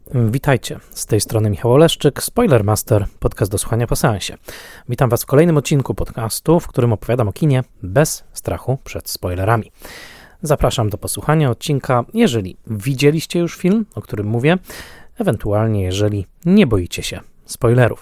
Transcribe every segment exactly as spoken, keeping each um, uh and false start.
Witajcie, z tej strony Michał Oleszczyk, Spoilermaster, podcast do słuchania po seansie. Witam Was w kolejnym odcinku podcastu, w którym opowiadam o kinie bez strachu przed spoilerami. Zapraszam do posłuchania odcinka, jeżeli widzieliście już film, o którym mówię, ewentualnie jeżeli nie boicie się spoilerów.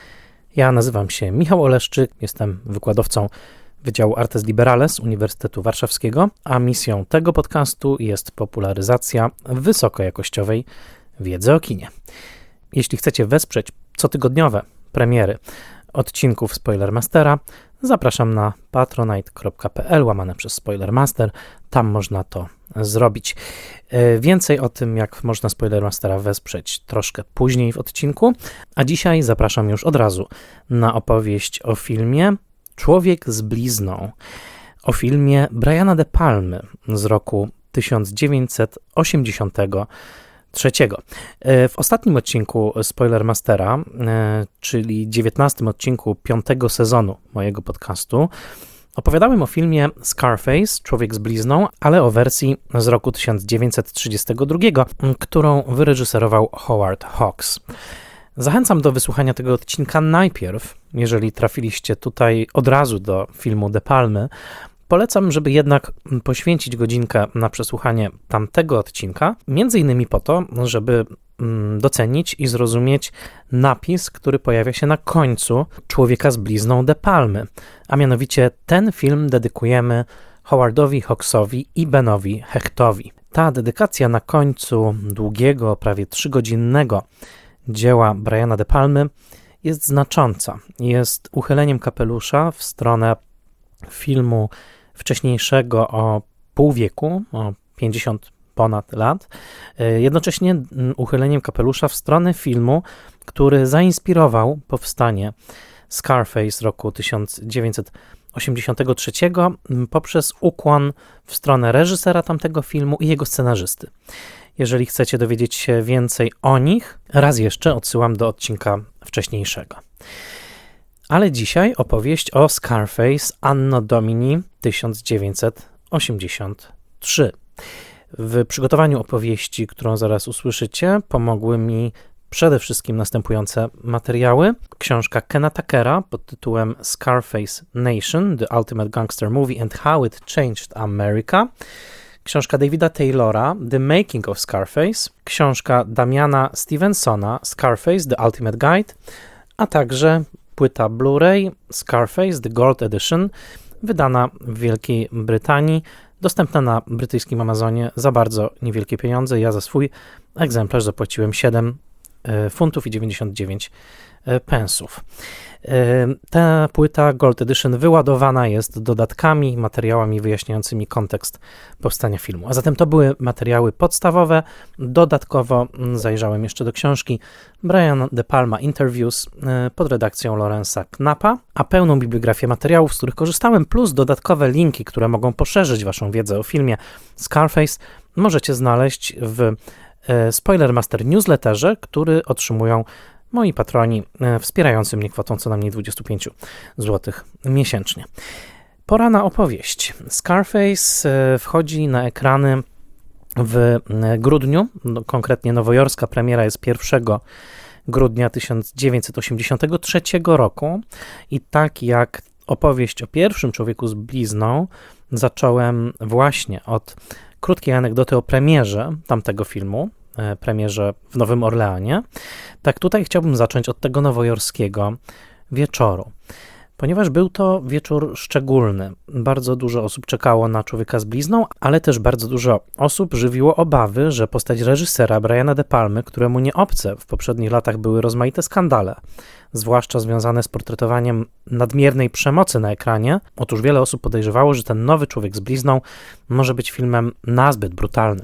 Ja nazywam się Michał Oleszczyk, jestem wykładowcą Wydziału Artes Liberales Uniwersytetu Warszawskiego, a misją tego podcastu jest popularyzacja wysokojakościowej wiedzy o kinie. Jeśli chcecie wesprzeć cotygodniowe premiery odcinków Spoilermastera, zapraszam na patronite.pl łamane przez Spoilermaster. Tam można to zrobić. Więcej o tym, jak można Spoilermastera wesprzeć, troszkę później w odcinku, a dzisiaj zapraszam już od razu na opowieść o filmie Człowiek z blizną, o filmie Briana De Palmy z roku tysiąc dziewięćset osiemdziesiątego trzeciego. W ostatnim odcinku Spoilermastera, czyli dziewiętnastym odcinku piątego sezonu mojego podcastu, opowiadałem o filmie Scarface, Człowiek z blizną, ale o wersji z roku tysiąc dziewięćset trzydziestego drugiego, którą wyreżyserował Howard Hawks. Zachęcam do wysłuchania tego odcinka najpierw, jeżeli trafiliście tutaj od razu do filmu De Palmy. Polecam, żeby jednak poświęcić godzinkę na przesłuchanie tamtego odcinka, między innymi po to, żeby docenić i zrozumieć napis, który pojawia się na końcu Człowieka z blizną De Palmy, a mianowicie ten film dedykujemy Howardowi Hawksowi i Benowi Hechtowi. Ta dedykacja na końcu długiego, prawie trzygodzinnego dzieła Briana De Palmy jest znacząca. Jest uchyleniem kapelusza w stronę filmu wcześniejszego o pół wieku, o pięćdziesiąt ponad lat, jednocześnie uchyleniem kapelusza w stronę filmu, który zainspirował powstanie Scarface roku tysiąc dziewięćset osiemdziesiątego trzeciego poprzez ukłon w stronę reżysera tamtego filmu i jego scenarzysty. Jeżeli chcecie dowiedzieć się więcej o nich, raz jeszcze odsyłam do odcinka wcześniejszego. Ale dzisiaj opowieść o Scarface Anno Domini tysiąc dziewięćset osiemdziesiąty trzeci. W przygotowaniu opowieści, którą zaraz usłyszycie, pomogły mi przede wszystkim następujące materiały. Książka Kena Tuckera pod tytułem Scarface Nation, The Ultimate Gangster Movie and How It Changed America. Książka Davida Taylora, The Making of Scarface. Książka Damiana Stevensona, Scarface, The Ultimate Guide. A także płyta Blu-ray Scarface, The Gold Edition, wydana w Wielkiej Brytanii, dostępna na brytyjskim Amazonie za bardzo niewielkie pieniądze. Ja za swój egzemplarz zapłaciłem siedem funtów i dziewięćdziesiąt dziewięć pensów. Ta płyta Gold Edition wyładowana jest dodatkami, materiałami wyjaśniającymi kontekst powstania filmu. A zatem to były materiały podstawowe. Dodatkowo zajrzałem jeszcze do książki Brian De Palma Interviews pod redakcją Lorenza Knappa, a pełną bibliografię materiałów, z których korzystałem, plus dodatkowe linki, które mogą poszerzyć Waszą wiedzę o filmie Scarface, możecie znaleźć w Spoilermaster newsletterze, który otrzymują moi patroni wspierający mnie kwotą co najmniej dwadzieścia pięć złotych miesięcznie. Pora na opowieść. Scarface wchodzi na ekrany w grudniu, konkretnie nowojorska premiera jest pierwszego grudnia tysiąc dziewięćset osiemdziesiątego trzeciego roku i tak jak opowieść o pierwszym Człowieku z blizną zacząłem właśnie od krótkiej anegdoty o premierze tamtego filmu, premierze w Nowym Orleanie, tak tutaj chciałbym zacząć od tego nowojorskiego wieczoru. Ponieważ był to wieczór szczególny, bardzo dużo osób czekało na Człowieka z blizną, ale też bardzo dużo osób żywiło obawy, że postać reżysera Briana De Palmy, któremu nie obce w poprzednich latach były rozmaite skandale, zwłaszcza związane z portretowaniem nadmiernej przemocy na ekranie. Otóż wiele osób podejrzewało, że ten nowy Człowiek z blizną może być filmem nazbyt brutalnym.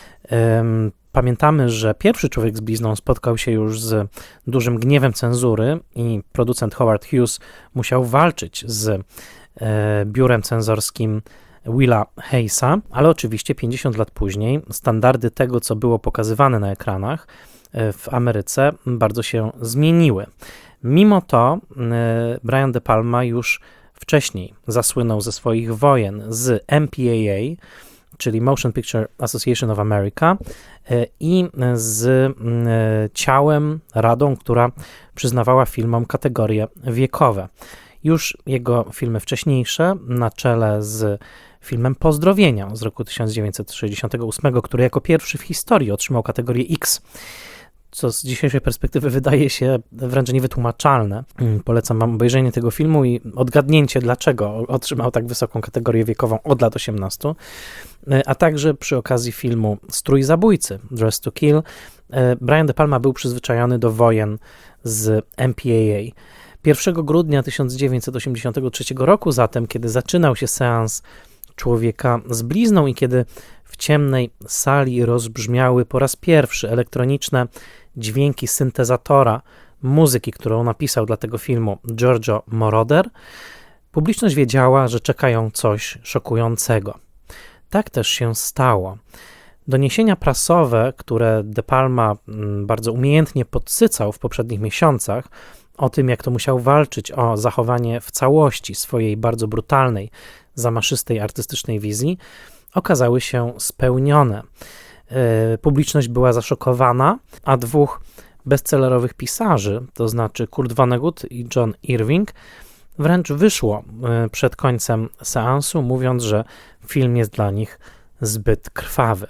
Pamiętamy, że pierwszy Człowiek z blizną spotkał się już z dużym gniewem cenzury i producent Howard Hughes musiał walczyć z e, biurem cenzorskim Willa Hayesa, ale oczywiście pięćdziesiąt lat później standardy tego, co było pokazywane na ekranach e, w Ameryce, bardzo się zmieniły. Mimo to e, Brian De Palma już wcześniej zasłynął ze swoich wojen z M P A A, czyli Motion Picture Association of America, i z ciałem, radą, która przyznawała filmom kategorie wiekowe. Już jego filmy wcześniejsze, na czele z filmem Pozdrowienia z roku tysiąc dziewięćset sześćdziesiątego ósmego, który jako pierwszy w historii otrzymał kategorię X, co z dzisiejszej perspektywy wydaje się wręcz niewytłumaczalne. Polecam wam obejrzenie tego filmu i odgadnięcie, dlaczego otrzymał tak wysoką kategorię wiekową od lat osiemnastu, a także przy okazji filmu Strój zabójcy, Dress to Kill, Brian De Palma był przyzwyczajony do wojen z M P A A. pierwszego grudnia tysiąc dziewięćset osiemdziesiątego trzeciego roku zatem, kiedy zaczynał się seans Człowieka z blizną i kiedy w ciemnej sali rozbrzmiały po raz pierwszy elektroniczne dźwięki syntezatora muzyki, którą napisał dla tego filmu Giorgio Moroder, publiczność wiedziała, że czekają coś szokującego. Tak też się stało. Doniesienia prasowe, które De Palma bardzo umiejętnie podsycał w poprzednich miesiącach, o tym, jak to musiał walczyć o zachowanie w całości swojej bardzo brutalnej, zamaszystej artystycznej wizji, okazały się spełnione. Publiczność była zaszokowana, a dwóch bestsellerowych pisarzy, to znaczy Kurt Vonnegut i John Irving, wręcz wyszło przed końcem seansu, mówiąc, że film jest dla nich zbyt krwawy.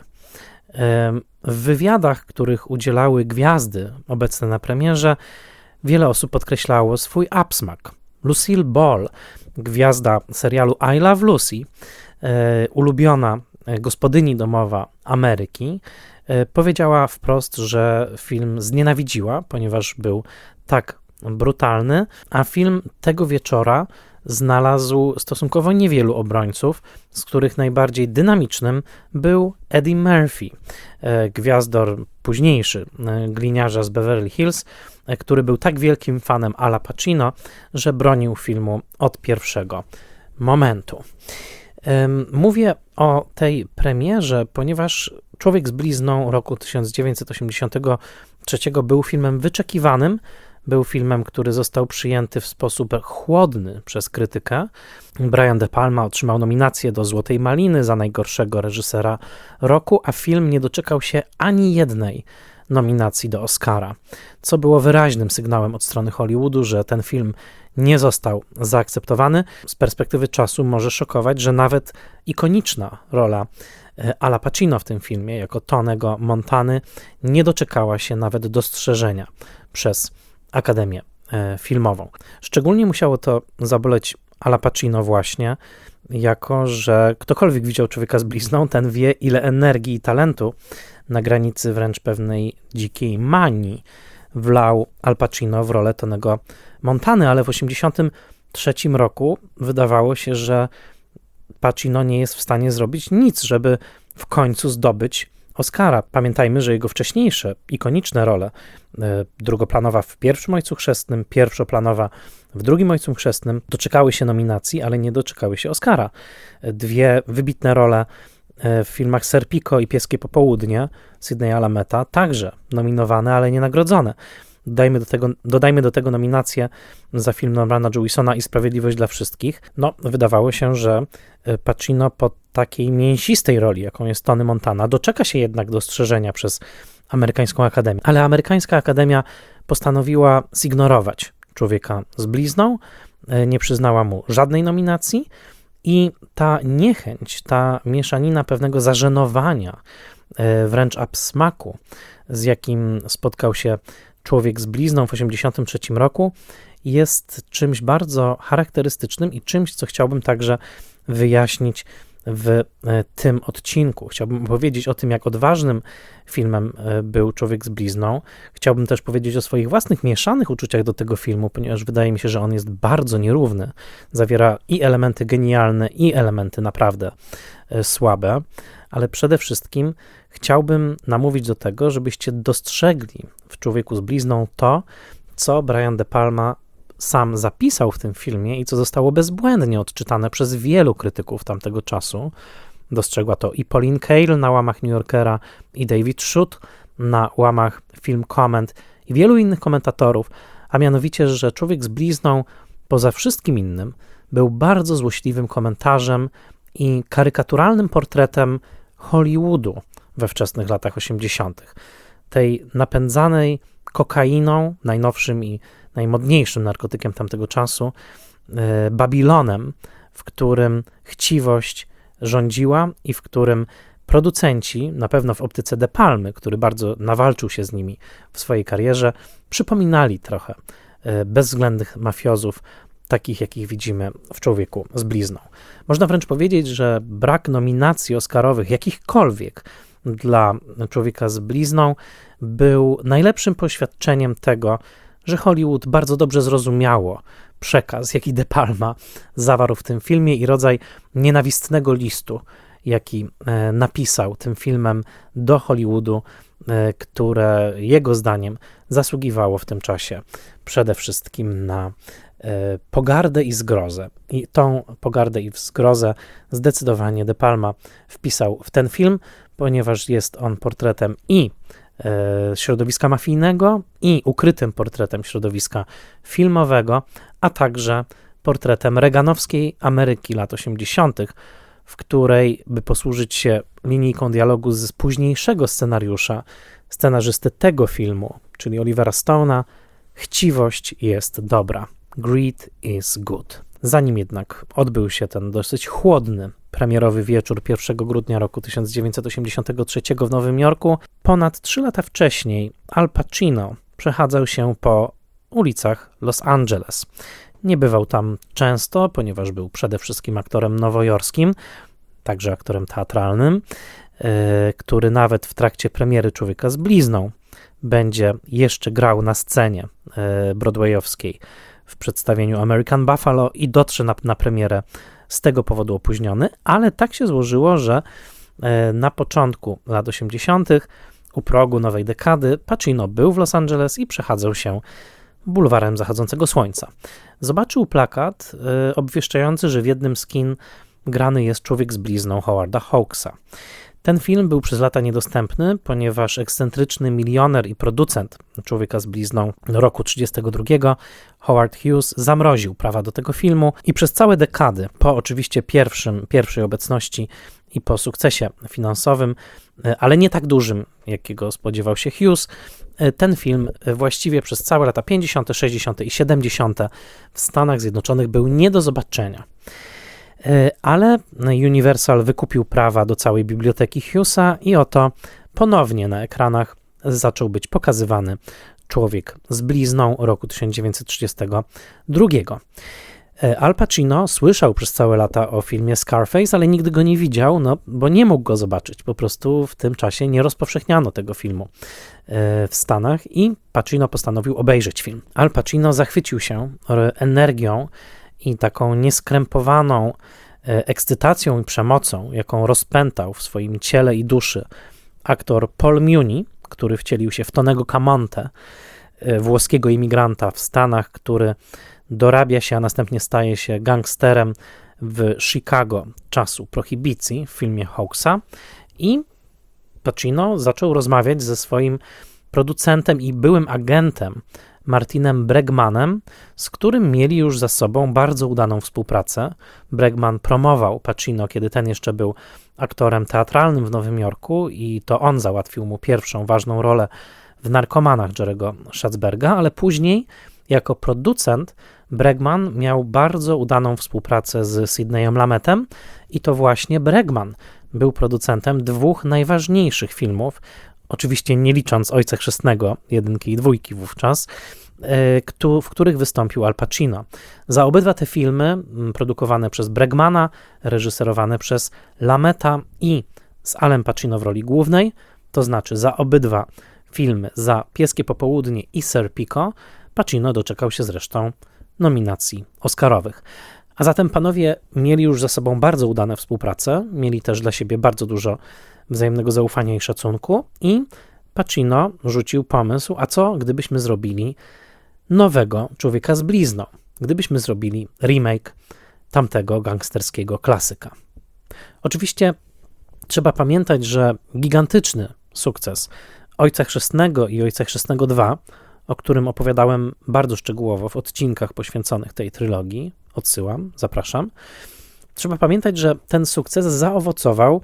W wywiadach, których udzielały gwiazdy obecne na premierze, wiele osób podkreślało swój absmak. Lucille Ball, gwiazda serialu I Love Lucy, ulubiona gospodyni domowa Ameryki, powiedziała wprost, że film znienawidziła, ponieważ był tak brutalny, a film tego wieczora znalazł stosunkowo niewielu obrońców, z których najbardziej dynamicznym był Eddie Murphy, gwiazdor późniejszy gliniarza z Beverly Hills, który był tak wielkim fanem Ala Pacino, że bronił filmu od pierwszego momentu. Mówię o tej premierze, ponieważ Człowiek z blizną roku tysiąc dziewięćset osiemdziesiątego trzeciego był filmem wyczekiwanym, był filmem, który został przyjęty w sposób chłodny przez krytykę. Brian De Palma otrzymał nominację do Złotej Maliny za najgorszego reżysera roku, a film nie doczekał się ani jednej nominacji do Oscara, co było wyraźnym sygnałem od strony Hollywoodu, że ten film nie został zaakceptowany. Z perspektywy czasu może szokować, że nawet ikoniczna rola Ala Pacino w tym filmie, jako Tonego Montany, nie doczekała się nawet dostrzeżenia przez Akademię Filmową. Szczególnie musiało to zaboleć Ala Pacino właśnie, jako że ktokolwiek widział Człowieka z blizną, ten wie, ile energii i talentu na granicy wręcz pewnej dzikiej manii wlał Al Pacino w rolę Tonego Montany, ale w osiemdziesiątym trzecim roku wydawało się, że Pacino nie jest w stanie zrobić nic, żeby w końcu zdobyć Oscara. Pamiętajmy, że jego wcześniejsze, ikoniczne role, drugoplanowa w Pierwszym Ojcu Chrzestnym, pierwszoplanowa w Drugim Ojcu Chrzestnym, doczekały się nominacji, ale nie doczekały się Oscara. Dwie wybitne role w filmach Serpico i Pieskie Popołudnie Sydneya Alameta, także nominowane, ale nie nagrodzone. Dodajmy do tego, dodajmy do tego nominację za film Normana Jewisona i Sprawiedliwość dla wszystkich. No, wydawało się, że Pacino po takiej mięsistej roli, jaką jest Tony Montana, doczeka się jednak dostrzeżenia przez amerykańską akademię. Ale amerykańska akademia postanowiła zignorować Człowieka z blizną, nie przyznała mu żadnej nominacji i ta niechęć, ta mieszanina pewnego zażenowania, wręcz absmaku, z jakim spotkał się Człowiek z blizną w osiemdziesiątym trzecim roku, jest czymś bardzo charakterystycznym i czymś, co chciałbym także wyjaśnić w tym odcinku. Chciałbym powiedzieć o tym, jak odważnym filmem był Człowiek z blizną. Chciałbym też powiedzieć o swoich własnych mieszanych uczuciach do tego filmu, ponieważ wydaje mi się, że on jest bardzo nierówny. Zawiera i elementy genialne, i elementy naprawdę słabe, ale przede wszystkim chciałbym namówić do tego, żebyście dostrzegli w Człowieku z blizną to, co Brian De Palma sam zapisał w tym filmie i co zostało bezbłędnie odczytane przez wielu krytyków tamtego czasu. Dostrzegła to i Pauline Kael na łamach New Yorkera, i David Schutt na łamach Film Comment i wielu innych komentatorów, a mianowicie, że Człowiek z blizną poza wszystkim innym był bardzo złośliwym komentarzem i karykaturalnym portretem Hollywoodu we wczesnych latach osiemdziesiątych. Tej napędzanej kokainą, najnowszym i najmodniejszym narkotykiem tamtego czasu, Babilonem, w którym chciwość rządziła i w którym producenci, na pewno w optyce De Palmy, który bardzo nawalczył się z nimi w swojej karierze, przypominali trochę bezwzględnych mafiozów, takich jakich widzimy w Człowieku z blizną. Można wręcz powiedzieć, że brak nominacji oscarowych, jakichkolwiek, dla Człowieka z blizną był najlepszym poświadczeniem tego, że Hollywood bardzo dobrze zrozumiało przekaz, jaki De Palma zawarł w tym filmie i rodzaj nienawistnego listu, jaki napisał tym filmem do Hollywoodu, które jego zdaniem zasługiwało w tym czasie przede wszystkim na pogardę i zgrozę. I tą pogardę i zgrozę zdecydowanie De Palma wpisał w ten film, ponieważ jest on portretem i środowiska mafijnego, i ukrytym portretem środowiska filmowego, a także portretem reaganowskiej Ameryki lat osiemdziesiątych, w której, by posłużyć się linijką dialogu z późniejszego scenariusza scenarzysty tego filmu, czyli Olivera Stone'a, chciwość jest dobra. Greed is good. Zanim jednak odbył się ten dosyć chłodny premierowy wieczór pierwszego grudnia roku tysiąc dziewięćset osiemdziesiątego trzeciego w Nowym Jorku, ponad trzy lata wcześniej Al Pacino przechadzał się po ulicach Los Angeles. Nie bywał tam często, ponieważ był przede wszystkim aktorem nowojorskim, także aktorem teatralnym, yy, który nawet w trakcie premiery Człowieka z blizną będzie jeszcze grał na scenie yy, broadwayowskiej w przedstawieniu American Buffalo i dotrze na, na premierę z tego powodu opóźniony, ale tak się złożyło, że yy, na początku lat osiemdziesiątych u progu nowej dekady Pacino był w Los Angeles i przechadzał się bulwarem zachodzącego słońca. Zobaczył plakat y, obwieszczający, że w jednym z kin grany jest Człowiek z blizną Howarda Hawksa. Ten film był przez lata niedostępny, ponieważ ekscentryczny milioner i producent Człowieka z blizną roku trzydziestego drugiego Howard Hughes zamroził prawa do tego filmu i przez całe dekady, po oczywiście pierwszym, pierwszej obecności i po sukcesie finansowym, ale nie tak dużym, jakiego spodziewał się Hughes, ten film właściwie przez całe lata pięćdziesiąte, sześćdziesiąte i siedemdziesiąte w Stanach Zjednoczonych był nie do zobaczenia. Ale Universal wykupił prawa do całej biblioteki Hughesa i oto ponownie na ekranach zaczął być pokazywany Człowiek z blizną roku tysiąc dziewięćset trzydziestego drugiego. Al Pacino słyszał przez całe lata o filmie Scarface, ale nigdy go nie widział, no, bo nie mógł go zobaczyć. Po prostu w tym czasie nie rozpowszechniano tego filmu w Stanach i Pacino postanowił obejrzeć film. Al Pacino zachwycił się energią i taką nieskrępowaną ekscytacją i przemocą, jaką rozpętał w swoim ciele i duszy aktor Paul Muni, który wcielił się w Tonego Camonte, włoskiego imigranta w Stanach, który dorabia się, a następnie staje się gangsterem w Chicago czasu prohibicji w filmie Hawksa i Pacino zaczął rozmawiać ze swoim producentem i byłym agentem Martinem Bregmanem, z którym mieli już za sobą bardzo udaną współpracę. Bregman promował Pacino, kiedy ten jeszcze był aktorem teatralnym w Nowym Jorku i to on załatwił mu pierwszą ważną rolę w Narkomanach Jerry'ego Schatzberga, ale później jako producent Bregman miał bardzo udaną współpracę z Sidneyem Lametem i to właśnie Bregman był producentem dwóch najważniejszych filmów, oczywiście nie licząc Ojca Chrzestnego, jedynki i dwójki wówczas, w których wystąpił Al Pacino. Za obydwa te filmy, produkowane przez Bregmana, reżyserowane przez Lameta i z Alem Pacino w roli głównej, to znaczy za obydwa filmy, za Pieskie Popołudnie i Serpico, Pacino doczekał się zresztą nominacji oscarowych. A zatem panowie mieli już za sobą bardzo udane współprace, mieli też dla siebie bardzo dużo wzajemnego zaufania i szacunku i Pacino rzucił pomysł, a co gdybyśmy zrobili nowego Człowieka z blizną, gdybyśmy zrobili remake tamtego gangsterskiego klasyka. Oczywiście trzeba pamiętać, że gigantyczny sukces Ojca Chrzestnego i Ojca Chrzestnego dwa, o którym opowiadałem bardzo szczegółowo w odcinkach poświęconych tej trylogii, odsyłam, zapraszam. Trzeba pamiętać, że ten sukces zaowocował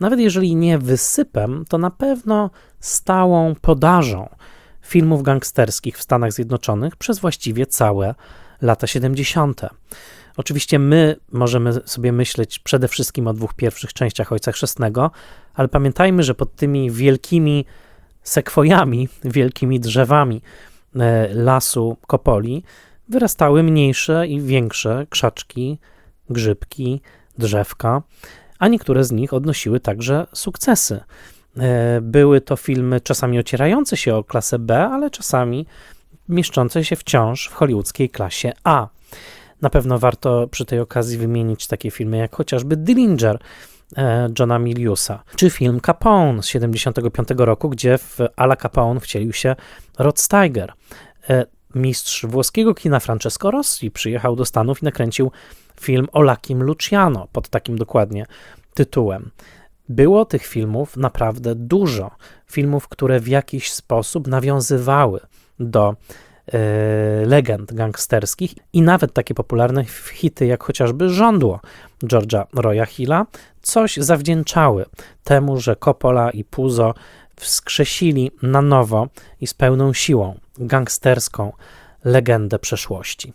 nawet jeżeli nie wysypem, to na pewno stałą podażą filmów gangsterskich w Stanach Zjednoczonych przez właściwie całe lata siedemdziesiąte. Oczywiście my możemy sobie myśleć przede wszystkim o dwóch pierwszych częściach Ojca Chrzestnego, ale pamiętajmy, że pod tymi wielkimi sekwojami, wielkimi drzewami lasu Coppoli wyrastały mniejsze i większe krzaczki, grzybki, drzewka, a niektóre z nich odnosiły także sukcesy. Były to filmy czasami ocierające się o klasę B, ale czasami mieszczące się wciąż w hollywoodzkiej klasie A. Na pewno warto przy tej okazji wymienić takie filmy jak chociażby Dillinger Johna Miliusa, czy film Capone z siedemdziesiątego piątego roku, gdzie w à la Capone wcielił się Rod Steiger. Mistrz włoskiego kina Francesco Rossi przyjechał do Stanów i nakręcił film o Luckim Luciano pod takim dokładnie tytułem. Było tych filmów naprawdę dużo. Filmów, które w jakiś sposób nawiązywały do yy, legend gangsterskich i nawet takie popularne hity jak chociażby Żądło George'a Roya Hilla coś zawdzięczały temu, że Coppola i Puzo wskrzesili na nowo i z pełną siłą gangsterską legendę przeszłości.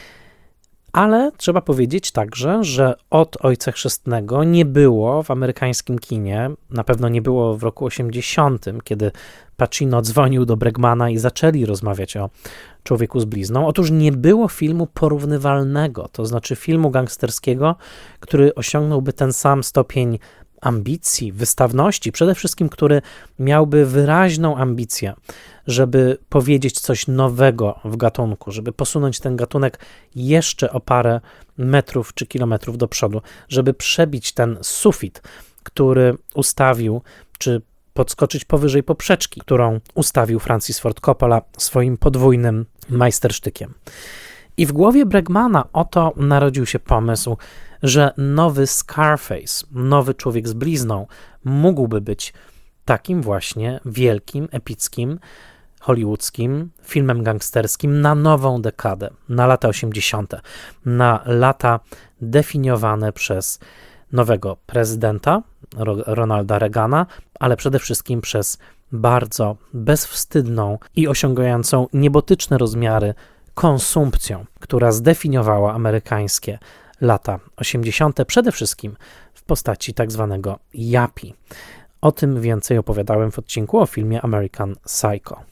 Ale trzeba powiedzieć także, że od Ojca Chrzestnego nie było w amerykańskim kinie, na pewno nie było w roku osiemdziesiątym, kiedy Pacino dzwonił do Bregmana i zaczęli rozmawiać o Człowieku z blizną. Otóż nie było filmu porównywalnego, to znaczy filmu gangsterskiego, który osiągnąłby ten sam stopień ambicji, wystawności, przede wszystkim, który miałby wyraźną ambicję, żeby powiedzieć coś nowego w gatunku, żeby posunąć ten gatunek jeszcze o parę metrów czy kilometrów do przodu, żeby przebić ten sufit, który ustawił, czy podskoczyć powyżej poprzeczki, którą ustawił Francis Ford Coppola swoim podwójnym majstersztykiem. I w głowie Bregmana oto narodził się pomysł, że nowy Scarface, nowy Człowiek z blizną mógłby być takim właśnie wielkim, epickim, hollywoodzkim filmem gangsterskim na nową dekadę, na lata osiemdziesiąte, na lata definiowane przez nowego prezydenta, Ronalda Reagana, ale przede wszystkim przez bardzo bezwstydną i osiągającą niebotyczne rozmiary konsumpcją, która zdefiniowała amerykańskie lata osiemdziesiąte, przede wszystkim w postaci tak zwanego yappie. O tym więcej opowiadałem w odcinku o filmie American Psycho.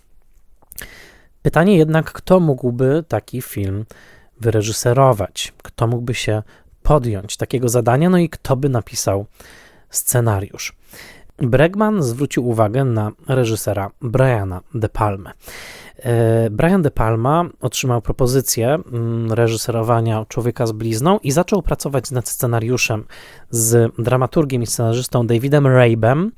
Pytanie jednak, kto mógłby taki film wyreżyserować? Kto mógłby się podjąć takiego zadania? No i kto by napisał scenariusz? Bregman zwrócił uwagę na reżysera Briana De Palmę. Brian De Palma otrzymał propozycję reżyserowania Człowieka z blizną i zaczął pracować nad scenariuszem z dramaturgiem i scenarzystą Davidem Rabem,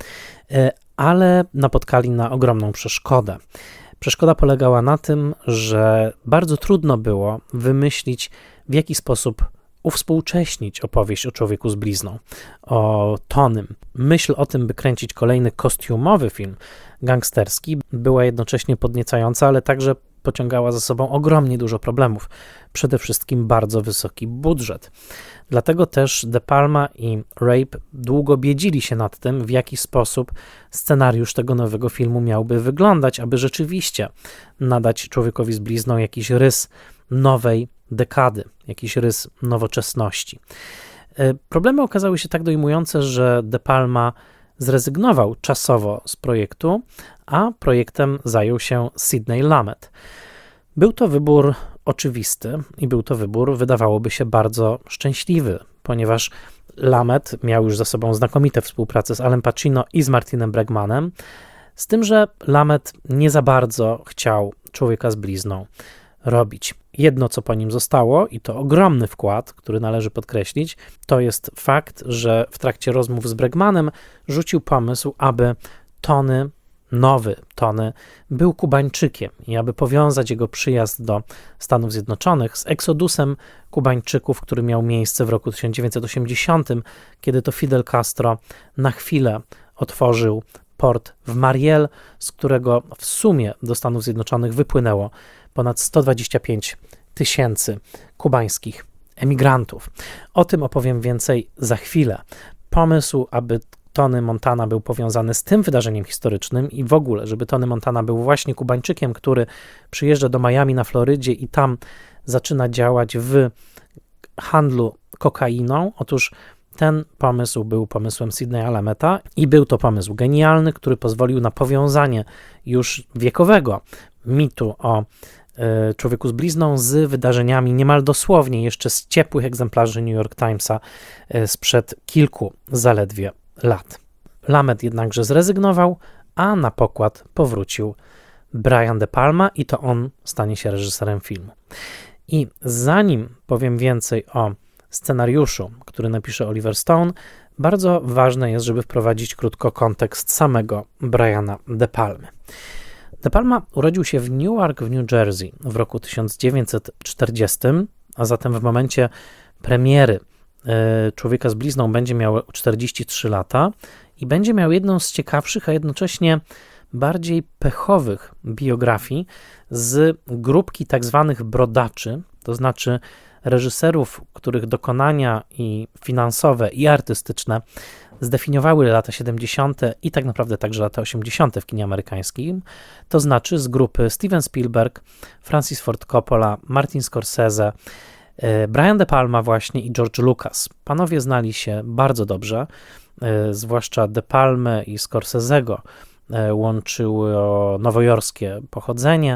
ale napotkali na ogromną przeszkodę. Przeszkoda polegała na tym, że bardzo trudno było wymyślić, w jaki sposób uwspółcześnić opowieść o Człowieku z blizną, o Tonym. Myśl o tym, by kręcić kolejny kostiumowy film gangsterski, była jednocześnie podniecająca, ale także pociągała za sobą ogromnie dużo problemów. Przede wszystkim bardzo wysoki budżet. Dlatego też De Palma i Rabe długo biedzili się nad tym, w jaki sposób scenariusz tego nowego filmu miałby wyglądać, aby rzeczywiście nadać Człowiekowi z blizną jakiś rys nowej dekady, jakiś rys nowoczesności. Problemy okazały się tak dojmujące, że De Palma zrezygnował czasowo z projektu, a projektem zajął się Sidney Lumet. Był to wybór oczywisty i był to wybór, wydawałoby się, bardzo szczęśliwy, ponieważ Lumet miał już za sobą znakomite współprace z Alem Pacino i z Martinem Bregmanem, z tym, że Lumet nie za bardzo chciał Człowieka z blizną robić. Jedno, co po nim zostało, i to ogromny wkład, który należy podkreślić, to jest fakt, że w trakcie rozmów z Bregmanem rzucił pomysł, aby Tony, nowy Tony, był Kubańczykiem i aby powiązać jego przyjazd do Stanów Zjednoczonych z eksodusem Kubańczyków, który miał miejsce w roku tysiąc dziewięćset osiemdziesiątym, kiedy to Fidel Castro na chwilę otworzył port w Mariel, z którego w sumie do Stanów Zjednoczonych wypłynęło ponad sto dwadzieścia pięć tysięcy kubańskich emigrantów. O tym opowiem więcej za chwilę. Pomysł, aby Tony Montana był powiązany z tym wydarzeniem historycznym i w ogóle, żeby Tony Montana był właśnie Kubańczykiem, który przyjeżdża do Miami na Florydzie i tam zaczyna działać w handlu kokainą. Otóż ten pomysł był pomysłem Sidneya Lumet'a i był to pomysł genialny, który pozwolił na powiązanie już wiekowego mitu o y, człowieku z blizną z wydarzeniami niemal dosłownie jeszcze z ciepłych egzemplarzy New York Timesa y, sprzed kilku zaledwie lat. Lumet jednakże zrezygnował, a na pokład powrócił Brian De Palma i to on stanie się reżyserem filmu. I zanim powiem więcej o scenariuszu, który napisze Oliver Stone, bardzo ważne jest, żeby wprowadzić krótko kontekst samego Briana De Palmy. De Palma urodził się w Newark w New Jersey w roku tysiąc dziewięćset czterdziestym, a zatem w momencie premiery Człowieka z blizną będzie miał czterdzieści trzy lata i będzie miał jedną z ciekawszych, a jednocześnie bardziej pechowych biografii z grupki tak zwanych brodaczy, to znaczy reżyserów, których dokonania i finansowe, i artystyczne zdefiniowały lata siedemdziesiąte i tak naprawdę także lata osiemdziesiąte w kinie amerykańskim, to znaczy z grupy Steven Spielberg, Francis Ford Coppola, Martin Scorsese, Brian De Palma właśnie i George Lucas. Panowie znali się bardzo zwłaszcza De Palmę i Scorsese'ego łączyło nowojorskie pochodzenie,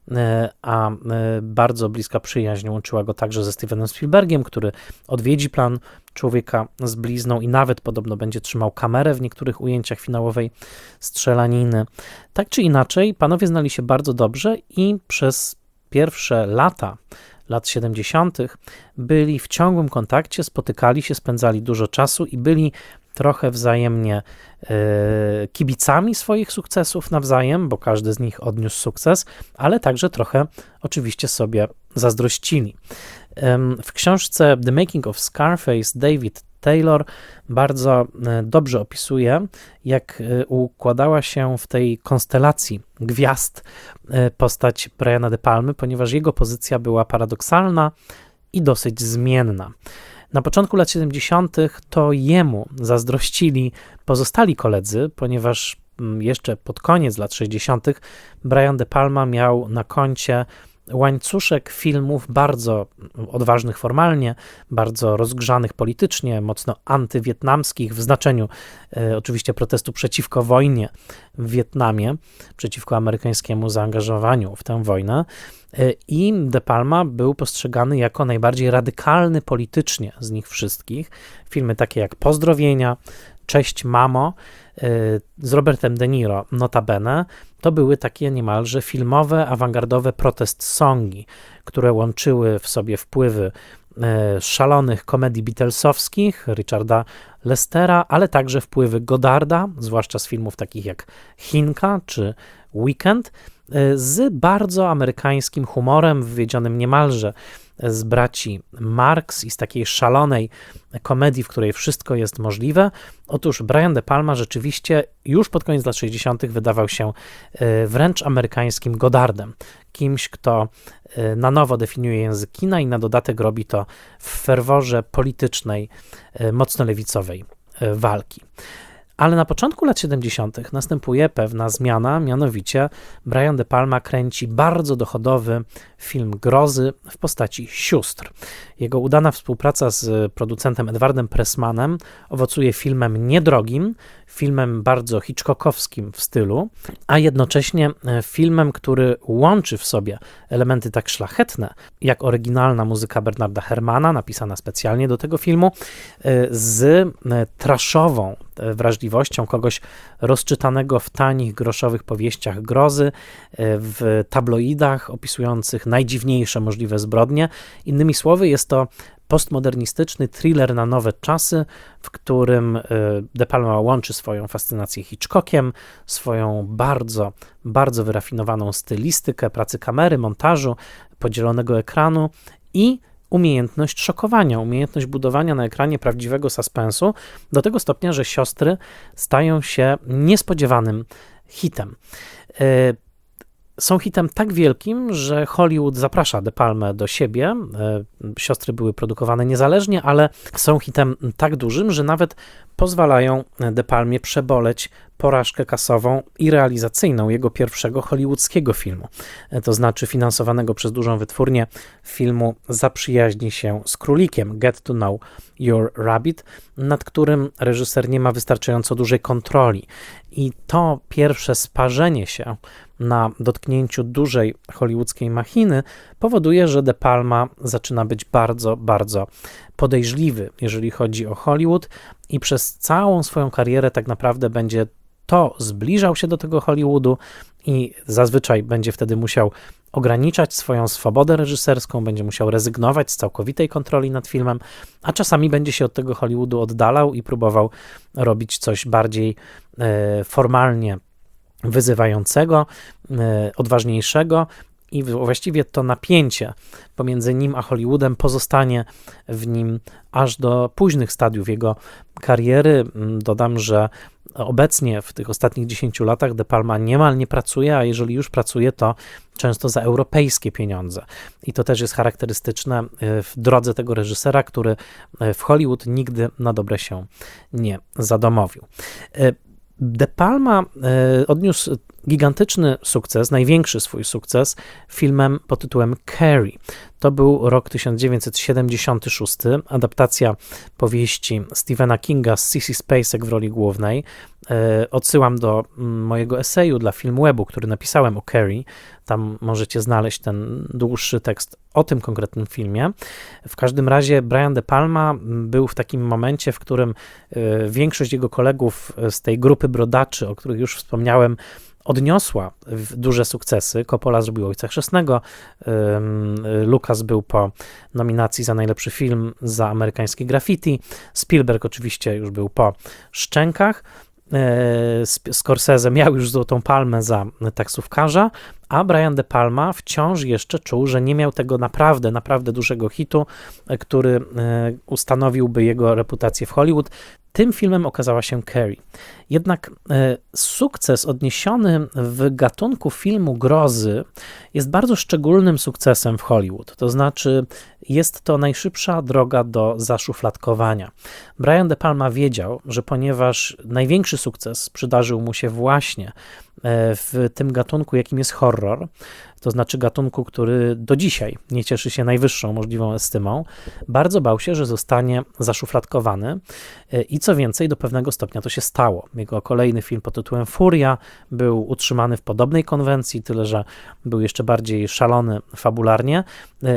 a bardzo bliska przyjaźń łączyła go także ze Stevenem Spielbergiem, który odwiedzi plan Człowieka z blizną i nawet podobno będzie trzymał kamerę w niektórych ujęciach finałowej strzelaniny. Tak czy inaczej, panowie znali się bardzo dobrze i przez pierwsze lata lat siedemdziesiątych byli w ciągłym kontakcie, spotykali się, spędzali dużo czasu i byli trochę wzajemnie e, kibicami swoich sukcesów nawzajem, bo każdy z nich odniósł sukces, ale także trochę oczywiście sobie zazdrościli. E, w książce The Making of Scarface David Taylor bardzo dobrze opisuje, jak układała się w tej konstelacji gwiazd postać Briana De Palmy, ponieważ jego pozycja była paradoksalna i dosyć zmienna. Na początku lat siedemdziesiątych to jemu zazdrościli pozostali koledzy, ponieważ jeszcze pod koniec lat sześćdziesiątych Brian De Palma miał na koncie łańcuszek filmów bardzo odważnych formalnie, bardzo rozgrzanych politycznie, mocno antywietnamskich w znaczeniu e, oczywiście protestu przeciwko wojnie w Wietnamie, przeciwko amerykańskiemu zaangażowaniu w tę wojnę e, i De Palma był postrzegany jako najbardziej radykalny politycznie z nich wszystkich. Filmy takie jak Pozdrowienia, Cześć mamo, z Robertem De Niro notabene, to były takie niemalże filmowe, awangardowe protest songi, które łączyły w sobie wpływy szalonych komedii beatlesowskich Richarda Lestera, ale także wpływy Goddarda, zwłaszcza z filmów takich jak Chinka czy Weekend, z bardzo amerykańskim humorem, wywiedzionym niemalże z braci Marx i z takiej szalonej komedii, w której wszystko jest możliwe. Otóż Brian De Palma rzeczywiście już pod koniec lat sześćdziesiątych wydawał się wręcz amerykańskim Goddardem, kimś, kto na nowo definiuje język kina i na dodatek robi to w ferworze politycznej, mocno lewicowej walki. Ale na początku lat siedemdziesiątych następuje pewna zmiana, mianowicie Brian De Palma kręci bardzo dochodowy film grozy w postaci Sióstr. Jego udana współpraca z producentem Edwardem Pressmanem owocuje filmem niedrogim, filmem bardzo hitchcockowskim w stylu, a jednocześnie filmem, który łączy w sobie elementy tak szlachetne, jak oryginalna muzyka Bernarda Herrmana, napisana specjalnie do tego filmu, z trashową wrażliwością kogoś rozczytanego w tanich, groszowych powieściach grozy, w tabloidach opisujących najdziwniejsze możliwe zbrodnie. Innymi słowy, jest to postmodernistyczny thriller na nowe czasy, w którym De Palma łączy swoją fascynację Hitchcockiem, swoją bardzo, bardzo wyrafinowaną stylistykę pracy kamery, montażu, podzielonego ekranu i umiejętność szokowania, umiejętność budowania na ekranie prawdziwego suspensu do tego stopnia, że Siostry stają się niespodziewanym hitem. są hitem tak wielkim, że Hollywood zaprasza De Palmę do siebie. Siostry były produkowane niezależnie, ale są hitem tak dużym, że nawet pozwalają De Palmie przeboleć porażkę kasową i realizacyjną jego pierwszego hollywoodzkiego filmu. To znaczy finansowanego przez dużą wytwórnię filmu Zaprzyjaźnij się z królikiem, Get to Know Your Rabbit, nad którym reżyser nie ma wystarczająco dużej kontroli. I to pierwsze sparzenie się na dotknięciu dużej hollywoodzkiej machiny powoduje, że De Palma zaczyna być bardzo, bardzo podejrzliwy, jeżeli chodzi o Hollywood, i przez całą swoją karierę tak naprawdę będzie to zbliżał się do tego Hollywoodu i zazwyczaj będzie wtedy musiał ograniczać swoją swobodę reżyserską, będzie musiał rezygnować z całkowitej kontroli nad filmem, a czasami będzie się od tego Hollywoodu oddalał i próbował robić coś bardziej e, formalnie wyzywającego, e, odważniejszego, i właściwie to napięcie pomiędzy nim a Hollywoodem pozostanie w nim aż do późnych stadiów jego kariery. Dodam, że obecnie w tych ostatnich dziesięciu latach De Palma niemal nie pracuje, a jeżeli już pracuje, to często za europejskie pieniądze. I to też jest charakterystyczne w drodze tego reżysera, który w Hollywood nigdy na dobre się nie zadomowił. De Palma odniósł gigantyczny sukces, największy swój sukces filmem pod tytułem Carrie. To był rok tysiąc dziewięćset siedemdziesiąty szósty, adaptacja powieści Stephena Kinga z Sissy Spacek w roli głównej. E, odsyłam do mojego eseju dla Filmwebu, który napisałem o Carrie. Tam możecie znaleźć ten dłuższy tekst o tym konkretnym filmie. W każdym razie Brian De Palma był w takim momencie, w którym e, większość jego kolegów z tej grupy brodaczy, o których już wspomniałem, odniosła duże sukcesy. Coppola zrobił Ojca Chrzestnego, Lucas był po nominacji za najlepszy film za Amerykańskie Graffiti, Spielberg oczywiście już był po Szczękach, Scorsese miał już Złotą Palmę za Taksówkarza, a Brian De Palma wciąż jeszcze czuł, że nie miał tego naprawdę, naprawdę dużego hitu, który ustanowiłby jego reputację w Hollywood. Tym filmem okazała się Carrie. Jednak e, sukces odniesiony w gatunku filmu grozy jest bardzo szczególnym sukcesem w Hollywood. To znaczy jest to najszybsza droga do zaszufladkowania. Brian De Palma wiedział, że ponieważ największy sukces przydarzył mu się właśnie w tym gatunku, jakim jest horror, to znaczy gatunku, który do dzisiaj nie cieszy się najwyższą możliwą estymą, bardzo bał się, że zostanie zaszufladkowany i co więcej, do pewnego stopnia to się stało. Jego kolejny film pod tytułem Furia był utrzymany w podobnej konwencji, tyle że był jeszcze bardziej szalony fabularnie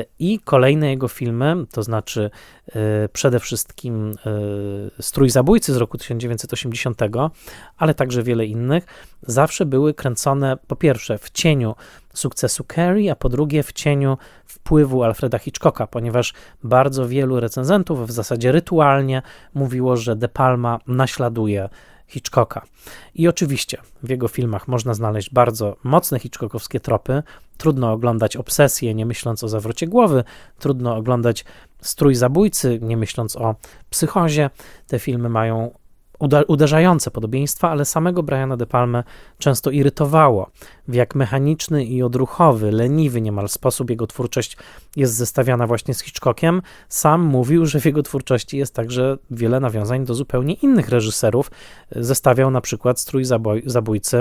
i kolejne jego filmy, to znaczy przede wszystkim Strój zabójcy z roku tysiąc dziewięćset osiemdziesiątego, ale także wiele innych, zawsze były kręcone po pierwsze w cieniu sukcesu Carrie, a po drugie w cieniu wpływu Alfreda Hitchcocka, ponieważ bardzo wielu recenzentów w zasadzie rytualnie mówiło, że De Palma naśladuje Hitchcocka. I oczywiście w jego filmach można znaleźć bardzo mocne hitchcockowskie tropy. Trudno oglądać Obsesję, nie myśląc o zawrocie głowy. Trudno oglądać Strój zabójcy, nie myśląc o Psychozie. Te filmy mają uderzające podobieństwa, ale samego Briana De Palmę często irytowało, w jak mechaniczny i odruchowy, leniwy niemal sposób jego twórczość jest zestawiana właśnie z Hitchcockiem. Sam mówił, że w jego twórczości jest także wiele nawiązań do zupełnie innych reżyserów. Zestawiał na przykład Strój zaboj- zabójcy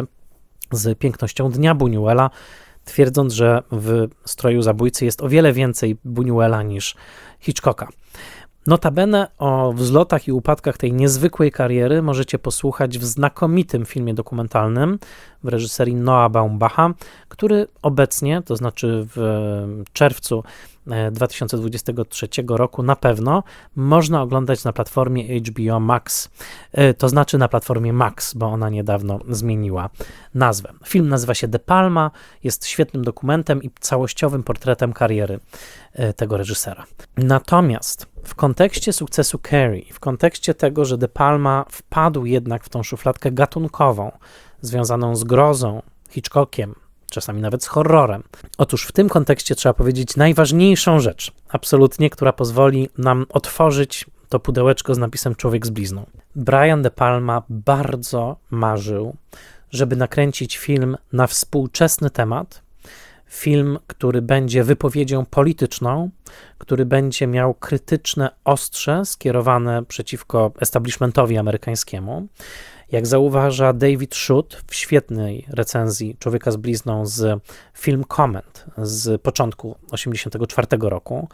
z Pięknością dnia Buñuela, twierdząc, że w Stroju zabójcy jest o wiele więcej Buñuela niż Hitchcocka. Notabene o wzlotach i upadkach tej niezwykłej kariery możecie posłuchać w znakomitym filmie dokumentalnym w reżyserii Noah Baumbacha, który obecnie, to znaczy w czerwcu dwa tysiące dwudziestego trzeciego roku na pewno można oglądać na platformie H B O Max, to znaczy na platformie Max, bo ona niedawno zmieniła nazwę. Film nazywa się De Palma, jest świetnym dokumentem i całościowym portretem kariery tego reżysera. Natomiast w kontekście sukcesu Carrie, w kontekście tego, że De Palma wpadł jednak w tą szufladkę gatunkową, związaną z grozą, Hitchcockiem, czasami nawet z horrorem. Otóż w tym kontekście trzeba powiedzieć najważniejszą rzecz, absolutnie, która pozwoli nam otworzyć to pudełeczko z napisem Człowiek z blizną. Brian De Palma bardzo marzył, żeby nakręcić film na współczesny temat, film, który będzie wypowiedzią polityczną, który będzie miał krytyczne ostrze skierowane przeciwko establishmentowi amerykańskiemu. Jak zauważa David Schutt w świetnej recenzji Człowieka z blizną z Film Comment z początku osiemdziesiątego czwartego roku,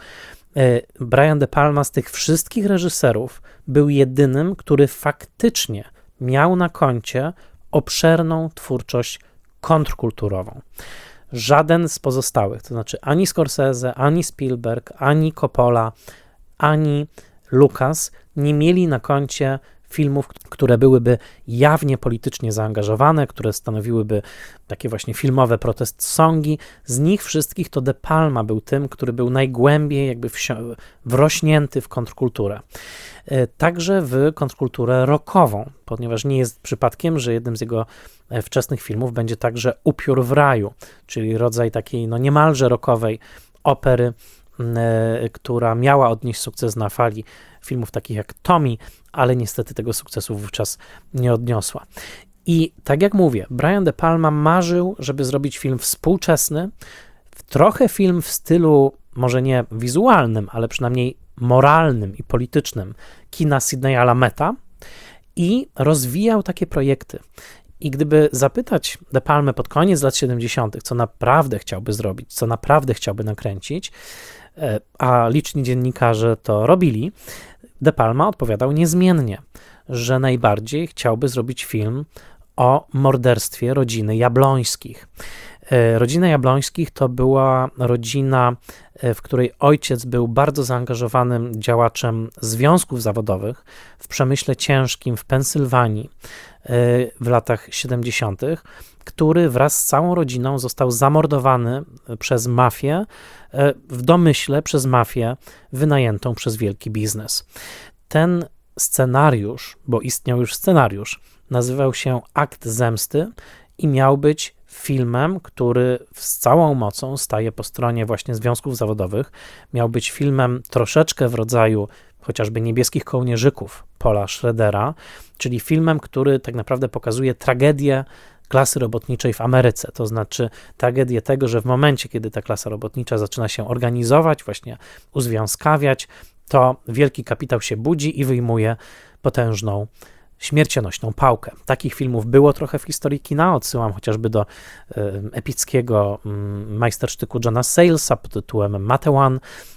Brian De Palma z tych wszystkich reżyserów był jedynym, który faktycznie miał na koncie obszerną twórczość kontrkulturową. Żaden z pozostałych, to znaczy ani Scorsese, ani Spielberg, ani Coppola, ani Lucas nie mieli na koncie filmów, które byłyby jawnie politycznie zaangażowane, które stanowiłyby takie właśnie filmowe protest songi. Z nich wszystkich to De Palma był tym, który był najgłębiej jakby wsi- wrośnięty w kontrkulturę. Także w kontrkulturę rockową, ponieważ nie jest przypadkiem, że jednym z jego wczesnych filmów będzie także Upiór w raju, czyli rodzaj takiej no niemalże rockowej opery, która miała odnieść sukces na fali filmów takich jak Tommy, ale niestety tego sukcesu wówczas nie odniosła. I tak jak mówię, Brian De Palma marzył, żeby zrobić film współczesny, trochę film w stylu może nie wizualnym, ale przynajmniej moralnym i politycznym kina Sidneya Lumet'a i rozwijał takie projekty. I gdyby zapytać De Palmę pod koniec lat siedemdziesiątych, co naprawdę chciałby zrobić, co naprawdę chciałby nakręcić, a liczni dziennikarze to robili, De Palma odpowiadał niezmiennie, że najbardziej chciałby zrobić film o morderstwie rodziny Jabłońskich. Rodzina Jabłońskich to była rodzina, w której ojciec był bardzo zaangażowanym działaczem związków zawodowych w przemyśle ciężkim w Pensylwanii w latach siedemdziesiątych, który wraz z całą rodziną został zamordowany przez mafię, w domyśle przez mafię wynajętą przez wielki biznes. Ten scenariusz, bo istniał już scenariusz, nazywał się Akt Zemsty i miał być filmem, który z całą mocą staje po stronie właśnie związków zawodowych. Miał być filmem troszeczkę w rodzaju chociażby Niebieskich kołnierzyków Paula Schroedera, czyli filmem, który tak naprawdę pokazuje tragedię klasy robotniczej w Ameryce, to znaczy tragedię tego, że w momencie, kiedy ta klasa robotnicza zaczyna się organizować, właśnie uzwiązkawiać, to wielki kapitał się budzi i wyjmuje potężną, śmiercionośną pałkę. Takich filmów było trochę w historii kina, odsyłam chociażby do y, epickiego y, majstersztyku Johna Salesa pod tytułem Matewan,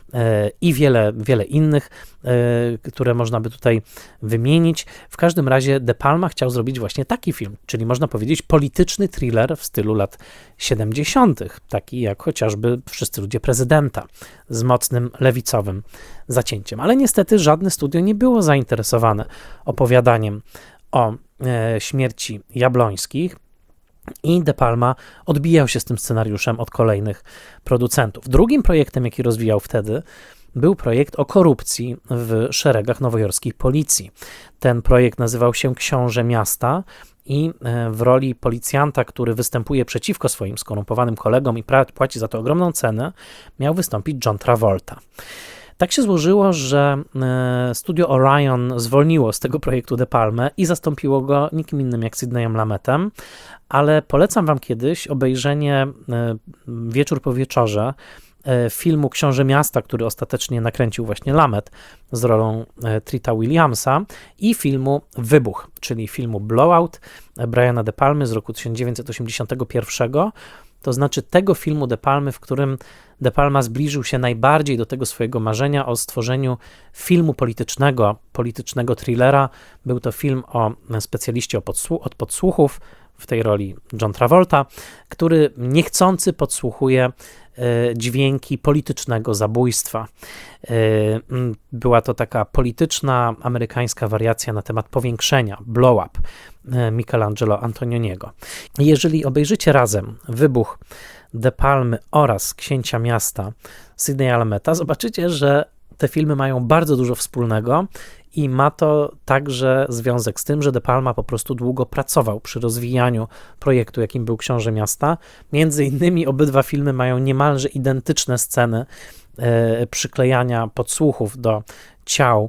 i wiele, wiele innych, które można by tutaj wymienić. W każdym razie De Palma chciał zrobić właśnie taki film, czyli można powiedzieć polityczny thriller w stylu lat siedemdziesiątych, taki jak chociażby Wszyscy ludzie prezydenta, z mocnym lewicowym zacięciem. Ale niestety żadne studio nie było zainteresowane opowiadaniem o e, śmierci Jabłońskich, i De Palma odbijał się z tym scenariuszem od kolejnych producentów. Drugim projektem, jaki rozwijał wtedy, był projekt o korupcji w szeregach nowojorskiej policji. Ten projekt nazywał się Książę Miasta i w roli policjanta, który występuje przeciwko swoim skorumpowanym kolegom i płaci za to ogromną cenę, miał wystąpić John Travolta. Tak się złożyło, że studio Orion zwolniło z tego projektu De Palmę i zastąpiło go nikim innym jak Sidneyem Lumetem, ale polecam wam kiedyś obejrzenie wieczór po wieczorze filmu Książę Miasta, który ostatecznie nakręcił właśnie Lumet z rolą Treata Williamsa, i filmu Wybuch, czyli filmu Blowout Briana De Palmy z roku tysiąc dziewięćset osiemdziesiątego pierwszego. To znaczy tego filmu De Palmy, w którym De Palma zbliżył się najbardziej do tego swojego marzenia o stworzeniu filmu politycznego, politycznego thrillera. Był to film o specjaliście od podsłuchów, w tej roli John Travolta, który niechcący podsłuchuje dźwięki politycznego zabójstwa. Była to taka polityczna, amerykańska wariacja na temat powiększenia, blow up Michelangelo Antonioniego. Jeżeli obejrzycie razem Wybuch De Palmy oraz Księcia Miasta Sidneya Lumeta, zobaczycie, że te filmy mają bardzo dużo wspólnego i ma to także związek z tym, że De Palma po prostu długo pracował przy rozwijaniu projektu, jakim był Książę Miasta. Między innymi obydwa filmy mają niemalże identyczne sceny e, przyklejania podsłuchów do ciał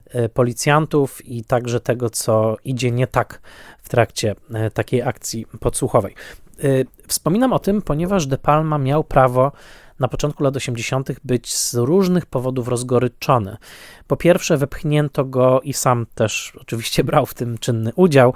policjantów i także tego, co idzie nie tak w trakcie takiej akcji podsłuchowej. Wspominam o tym, ponieważ De Palma miał prawo na początku lat osiemdziesiątych być z różnych powodów rozgoryczony. Po pierwsze, wepchnięto go i sam też oczywiście brał w tym czynny udział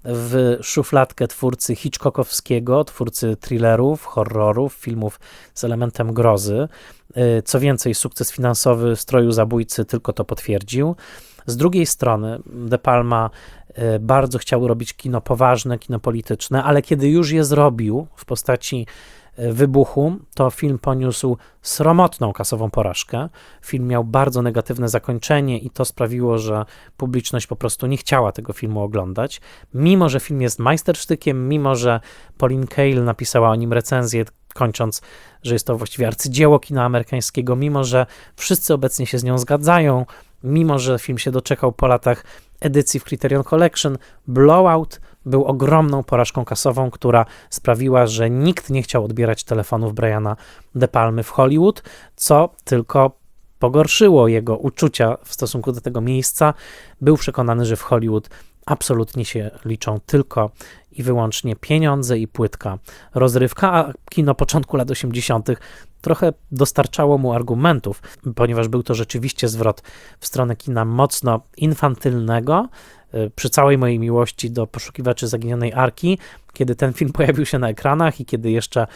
w szufladkę twórcy Hitchcockowskiego, twórcy thrillerów, horrorów, filmów z elementem grozy. Co więcej, sukces finansowy Stroju zabójcy tylko to potwierdził. Z drugiej strony De Palma bardzo chciał robić kino poważne, kino polityczne, ale kiedy już je zrobił w postaci Wybuchu, to film poniósł sromotną kasową porażkę. Film miał bardzo negatywne zakończenie i to sprawiło, że publiczność po prostu nie chciała tego filmu oglądać. Mimo że film jest majstersztykiem, mimo że Pauline Kael napisała o nim recenzję, kończąc, że jest to właściwie arcydzieło kina amerykańskiego, mimo że wszyscy obecnie się z nią zgadzają, mimo że film się doczekał po latach edycji w Criterion Collection, Blowout był ogromną porażką kasową, która sprawiła, że nikt nie chciał odbierać telefonów Briana De Palmy w Hollywood, co tylko pogorszyło jego uczucia w stosunku do tego miejsca. Był przekonany, że w Hollywood absolutnie się liczą tylko i wyłącznie pieniądze i płytka rozrywka, a kino początku lat osiemdziesiątych trochę dostarczało mu argumentów, ponieważ był to rzeczywiście zwrot w stronę kina mocno infantylnego. Przy całej mojej miłości do Poszukiwaczy Zaginionej Arki, kiedy ten film pojawił się na ekranach i kiedy jeszcze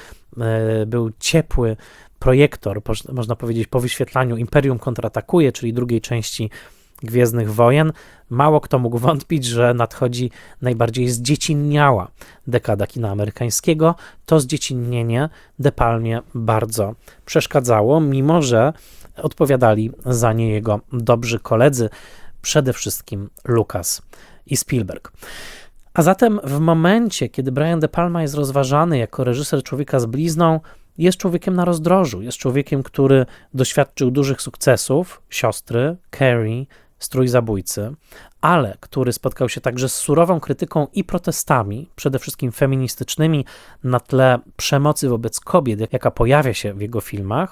był ciepły projektor, można powiedzieć, po wyświetlaniu Imperium kontratakuje, czyli drugiej części Gwiezdnych Wojen, mało kto mógł wątpić, że nadchodzi najbardziej zdziecinniała dekada kina amerykańskiego. To zdziecinnienie De Palmie bardzo przeszkadzało, mimo że odpowiadali za nie jego dobrzy koledzy, przede wszystkim Lucas i Spielberg. A zatem w momencie, kiedy Brian De Palma jest rozważany jako reżyser Człowieka z blizną, jest człowiekiem na rozdrożu, jest człowiekiem, który doświadczył dużych sukcesów, Siostry, Carrie, Strój zabójcy, ale który spotkał się także z surową krytyką i protestami, przede wszystkim feministycznymi, na tle przemocy wobec kobiet, jaka pojawia się w jego filmach,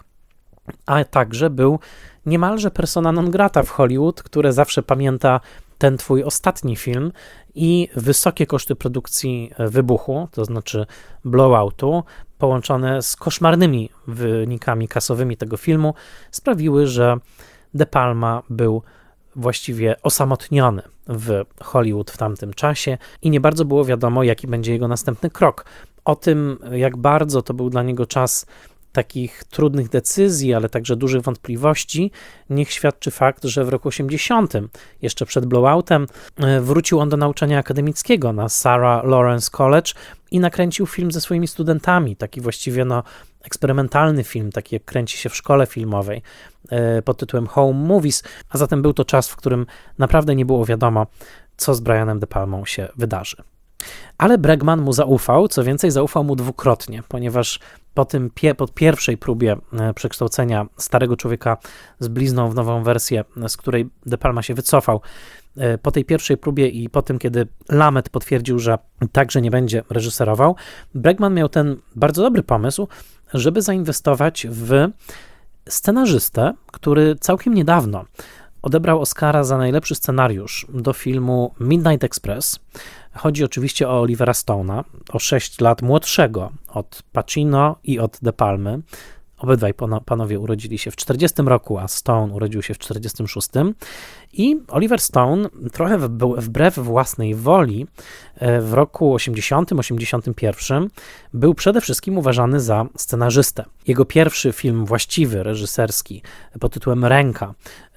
a także był niemalże persona non grata w Hollywood, które zawsze pamięta ten twój ostatni film i wysokie koszty produkcji Wybuchu, to znaczy Blowoutu, połączone z koszmarnymi wynikami kasowymi tego filmu, sprawiły, że De Palma był właściwie osamotniony w Hollywood w tamtym czasie i nie bardzo było wiadomo, jaki będzie jego następny krok. O tym, jak bardzo to był dla niego czas takich trudnych decyzji, ale także dużych wątpliwości, niech świadczy fakt, że w roku osiemdziesiątym, jeszcze przed Blowoutem, wrócił on do nauczania akademickiego na Sarah Lawrence College i nakręcił film ze swoimi studentami, taki właściwie no, eksperymentalny film, taki jak kręci się w szkole filmowej, pod tytułem Home Movies, a zatem był to czas, w którym naprawdę nie było wiadomo, co z Brianem De Palmą się wydarzy. Ale Bregman mu zaufał, co więcej zaufał mu dwukrotnie, ponieważ po tym pie, po pierwszej próbie przekształcenia Starego Człowieka z blizną w nową wersję, z której De Palma się wycofał, po tej pierwszej próbie i po tym, kiedy Lamet potwierdził, że także nie będzie reżyserował, Bregman miał ten bardzo dobry pomysł, żeby zainwestować w scenarzystę, który całkiem niedawno odebrał Oscara za najlepszy scenariusz do filmu Midnight Express. Chodzi oczywiście o Olivera Stone'a, o sześć lat młodszego od Pacino i od De Palmy. Obydwaj panowie urodzili się w czterdziestym roku, a Stone urodził się w czterdziestym szóstym. I Oliver Stone trochę wbrew własnej woli w roku osiemdziesiątym osiemdziesiątym pierwszym był przede wszystkim uważany za scenarzystę. Jego pierwszy film właściwy, reżyserski pod tytułem Ręka,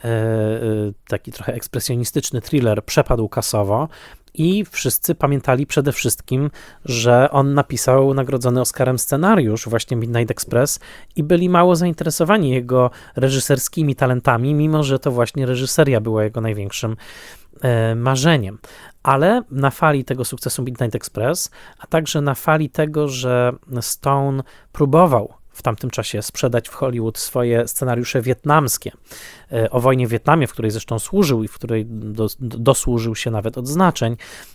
taki trochę ekspresjonistyczny thriller, przepadł kasowo. I wszyscy pamiętali przede wszystkim, że on napisał nagrodzony Oscarem scenariusz, właśnie Midnight Express, i byli mało zainteresowani jego reżyserskimi talentami, mimo że to właśnie reżyseria była jego największym e, marzeniem. Ale na fali tego sukcesu Midnight Express, a także na fali tego, że Stone próbował w tamtym czasie sprzedać w Hollywood swoje scenariusze wietnamskie o wojnie w Wietnamie, w której zresztą służył i w której do, dosłużył się nawet odznaczeń,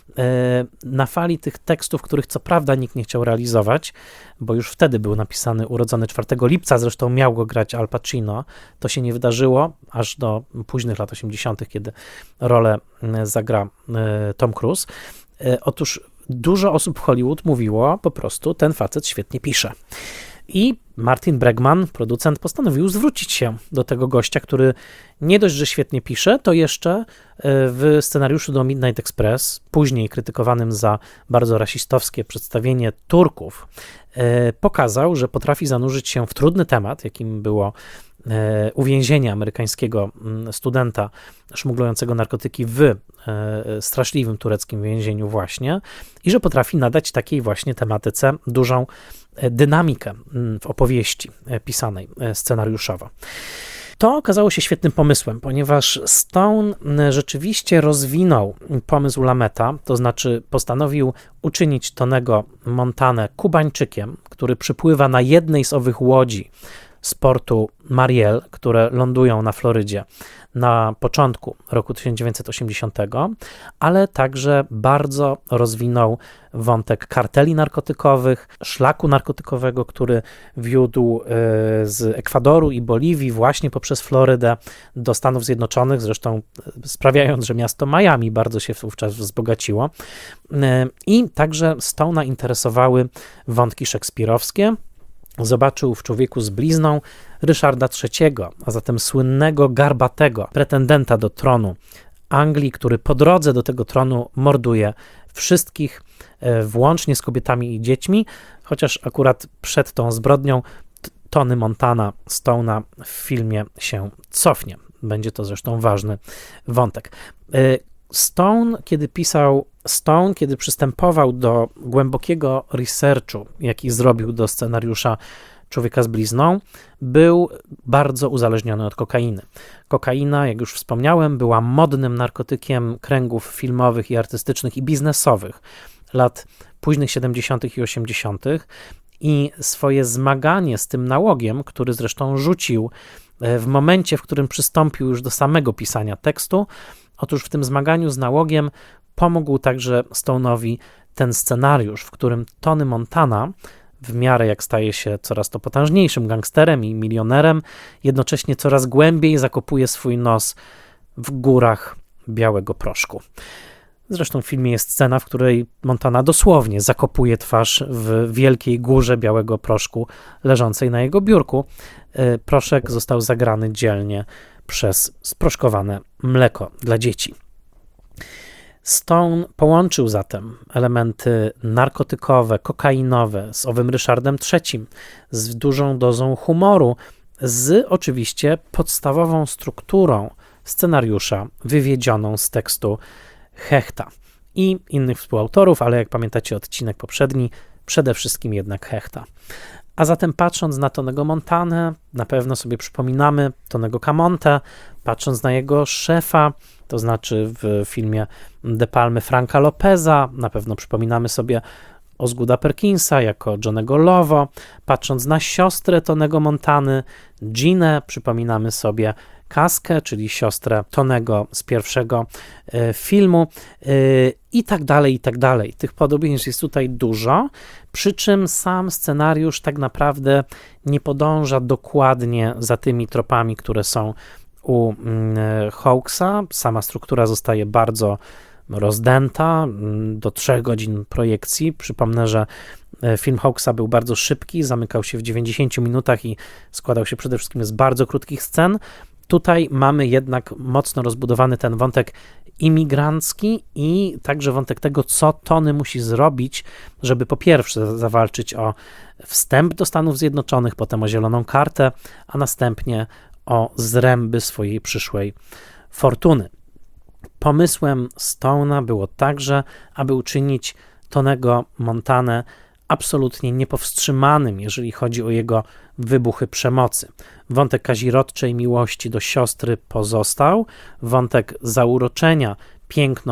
na fali tych tekstów, których co prawda nikt nie chciał realizować, bo już wtedy był napisany Urodzony czwartego lipca, zresztą miał go grać Al Pacino. To się nie wydarzyło aż do późnych lat osiemdziesiątych, kiedy rolę zagra Tom Cruise. Otóż dużo osób w Hollywood mówiło po prostu, ten facet świetnie pisze. I Martin Bregman, producent, postanowił zwrócić się do tego gościa, który nie dość, że świetnie pisze, to jeszcze w scenariuszu do Midnight Express, później krytykowanym za bardzo rasistowskie przedstawienie Turków, pokazał, że potrafi zanurzyć się w trudny temat, jakim było uwięzienie amerykańskiego studenta szmuglującego narkotyki w straszliwym tureckim więzieniu właśnie i że potrafi nadać takiej właśnie tematyce dużą dynamikę w opowieści pisanej scenariuszowo. To okazało się świetnym pomysłem, ponieważ Stone rzeczywiście rozwinął pomysł Lameta, to znaczy postanowił uczynić Tonego Montanę Kubańczykiem, który przypływa na jednej z owych łodzi z portu Mariel, które lądują na Florydzie na początku roku tysiąc dziewięćset osiemdziesiątego, ale także bardzo rozwinął wątek karteli narkotykowych, szlaku narkotykowego, który wiódł z Ekwadoru i Boliwii właśnie poprzez Florydę do Stanów Zjednoczonych, zresztą sprawiając, że miasto Miami bardzo się wówczas wzbogaciło. I także Stone'a interesowały wątki szekspirowskie. Zobaczył w Człowieku z blizną Ryszarda trzeciego, a zatem słynnego, garbatego pretendenta do tronu Anglii, który po drodze do tego tronu morduje wszystkich, włącznie z kobietami i dziećmi, chociaż akurat przed tą zbrodnią Tony Montana Stone'a w filmie się cofnie. Będzie to zresztą ważny wątek. Stone, kiedy pisał Stone, kiedy przystępował do głębokiego researchu, jaki zrobił do scenariusza Człowieka z blizną, był bardzo uzależniony od kokainy. Kokaina, jak już wspomniałem, była modnym narkotykiem kręgów filmowych i artystycznych i biznesowych lat późnych siedemdziesiątych i osiemdziesiątych i swoje zmaganie z tym nałogiem, który zresztą rzucił w momencie, w którym przystąpił już do samego pisania tekstu, otóż w tym zmaganiu z nałogiem pomógł także Stone'owi ten scenariusz, w którym Tony Montana, w miarę jak staje się coraz to potężniejszym gangsterem i milionerem, jednocześnie coraz głębiej zakopuje swój nos w górach białego proszku. Zresztą w filmie jest scena, w której Montana dosłownie zakopuje twarz w wielkiej górze białego proszku leżącej na jego biurku. Proszek został zagrany dzielnie przez sproszkowane mleko dla dzieci. Stone połączył zatem elementy narkotykowe, kokainowe z owym Ryszardem trzecim, z dużą dozą humoru, z oczywiście podstawową strukturą scenariusza wywiedzioną z tekstu Hechta i innych współautorów, ale jak pamiętacie odcinek poprzedni, przede wszystkim jednak Hechta. A zatem patrząc na Tonego Montanę, na pewno sobie przypominamy Tonego Camonte, patrząc na jego szefa, to znaczy w filmie De Palmy Franka Lopeza, na pewno przypominamy sobie Osgooda Perkinsa jako Johnego Lovo, patrząc na siostrę Tonego Montany, Ginę, przypominamy sobie Kaskę, czyli siostrę Tonego z pierwszego y, filmu y, i tak dalej, i tak dalej. Tych podobieństw jest tutaj dużo, przy czym sam scenariusz tak naprawdę nie podąża dokładnie za tymi tropami, które są u y, Hawkesa. Sama struktura zostaje bardzo rozdęta, do trzech godzin projekcji. Przypomnę, że film Hawkesa był bardzo szybki, zamykał się w dziewięćdziesięciu minutach i składał się przede wszystkim z bardzo krótkich scen. Tutaj mamy jednak mocno rozbudowany ten wątek imigrancki i także wątek tego, co Tony musi zrobić, żeby po pierwsze zawalczyć o wstęp do Stanów Zjednoczonych, potem o zieloną kartę, a następnie o zręby swojej przyszłej fortuny. Pomysłem Stone'a było także, aby uczynić Tonego Montanę absolutnie niepowstrzymanym, jeżeli chodzi o jego wybuchy przemocy. Wątek kazirodczej miłości do siostry pozostał, wątek zauroczenia piękną,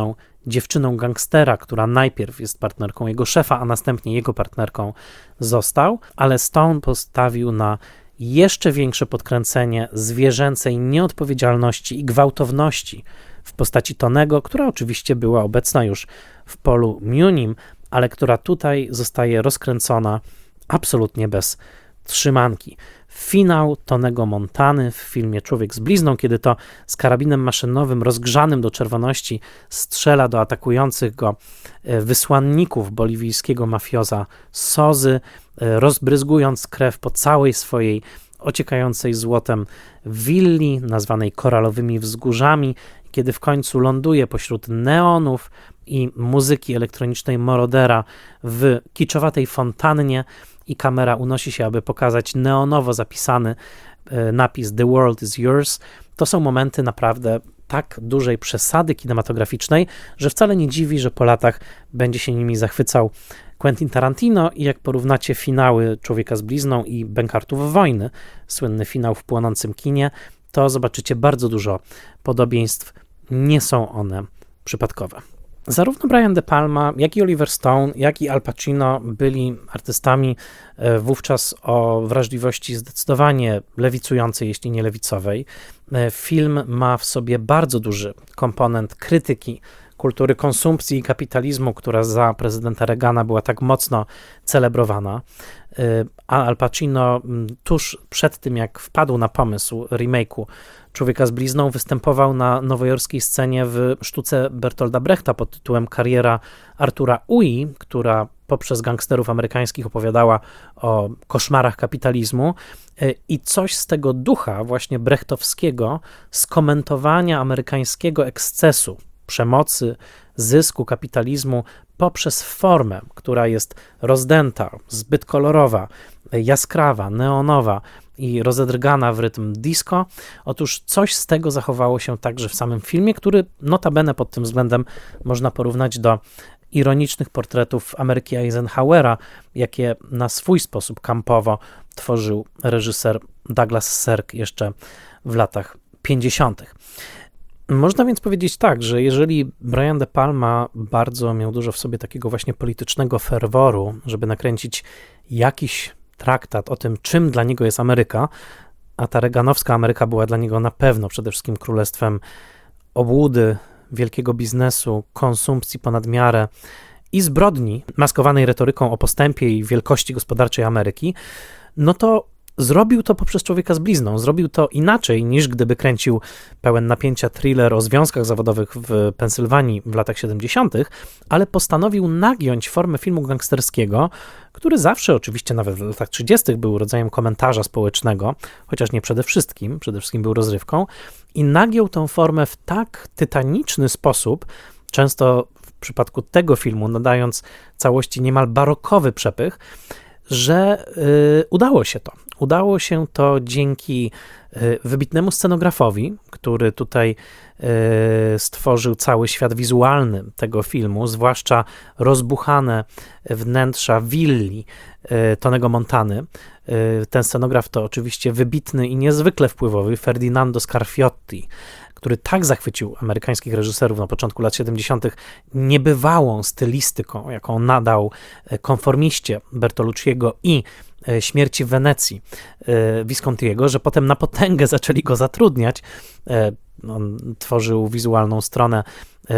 dziewczyną gangstera, która najpierw jest partnerką jego szefa, a następnie jego partnerką został, ale Stone postawił na jeszcze większe podkręcenie zwierzęcej nieodpowiedzialności i gwałtowności w postaci Tonego, która oczywiście była obecna już w Paulu Munim, ale która tutaj zostaje rozkręcona absolutnie bez trzymanki. Finał Tonego Montany w filmie Człowiek z blizną, kiedy to z karabinem maszynowym rozgrzanym do czerwoności strzela do atakujących go wysłanników boliwijskiego mafioza Sozy, rozbryzgując krew po całej swojej ociekającej złotem willi, nazwanej koralowymi wzgórzami, kiedy w końcu ląduje pośród neonów i muzyki elektronicznej Morodera w kiczowatej fontannie i kamera unosi się, aby pokazać neonowo zapisany napis The World is Yours. To są momenty naprawdę tak dużej przesady kinematografycznej, że wcale nie dziwi, że po latach będzie się nimi zachwycał Quentin Tarantino i jak porównacie finały Człowieka z blizną i Bękartów wojny, słynny finał w płonącym kinie, to zobaczycie bardzo dużo podobieństw. Nie są one przypadkowe. Zarówno Brian De Palma, jak i Oliver Stone, jak i Al Pacino byli artystami wówczas o wrażliwości zdecydowanie lewicującej, jeśli nie lewicowej. Film ma w sobie bardzo duży komponent krytyki kultury konsumpcji i kapitalizmu, która za prezydenta Reagana była tak mocno celebrowana, a Al Pacino tuż przed tym, jak wpadł na pomysł remake'u Człowieka z blizną, występował na nowojorskiej scenie w sztuce Bertolda Brechta pod tytułem Kariera Artura Ui, która poprzez gangsterów amerykańskich opowiadała o koszmarach kapitalizmu i coś z tego ducha właśnie brechtowskiego skomentowania amerykańskiego ekscesu, przemocy, zysku, kapitalizmu poprzez formę, która jest rozdęta, zbyt kolorowa, jaskrawa, neonowa i rozedrgana w rytm disco. Otóż coś z tego zachowało się także w samym filmie, który notabene pod tym względem można porównać do ironicznych portretów Ameryki Eisenhowera, jakie na swój sposób kampowo tworzył reżyser Douglas Sirk jeszcze w latach pięćdziesiątych. Można więc powiedzieć tak, że jeżeli Brian De Palma bardzo miał dużo w sobie takiego właśnie politycznego ferworu, żeby nakręcić jakiś traktat o tym, czym dla niego jest Ameryka, a ta reganowska Ameryka była dla niego na pewno przede wszystkim królestwem obłudy, wielkiego biznesu, konsumpcji ponad miarę i zbrodni maskowanej retoryką o postępie i wielkości gospodarczej Ameryki, no to zrobił to poprzez Człowieka z blizną. Zrobił to inaczej niż gdyby kręcił pełen napięcia thriller o związkach zawodowych w Pensylwanii w latach siedemdziesiątych, ale postanowił nagiąć formę filmu gangsterskiego, który zawsze oczywiście nawet w latach trzydziestych był rodzajem komentarza społecznego, chociaż nie przede wszystkim, przede wszystkim był rozrywką, i nagiął tę formę w tak tytaniczny sposób, często w przypadku tego filmu nadając całości niemal barokowy przepych, że y, udało się to. Udało się to dzięki y, wybitnemu scenografowi, który tutaj y, stworzył cały świat wizualny tego filmu, zwłaszcza rozbuchane wnętrza willi y, Tonego Montany. Y, ten scenograf to oczywiście wybitny i niezwykle wpływowy Ferdinando Scarfiotti, który tak zachwycił amerykańskich reżyserów na początku lat siedemdziesiątych niebywałą stylistyką, jaką nadał Konformiście Bertolucciego i Śmierci w Wenecji Viscontiego, że potem na potęgę zaczęli go zatrudniać. On tworzył wizualną stronę e,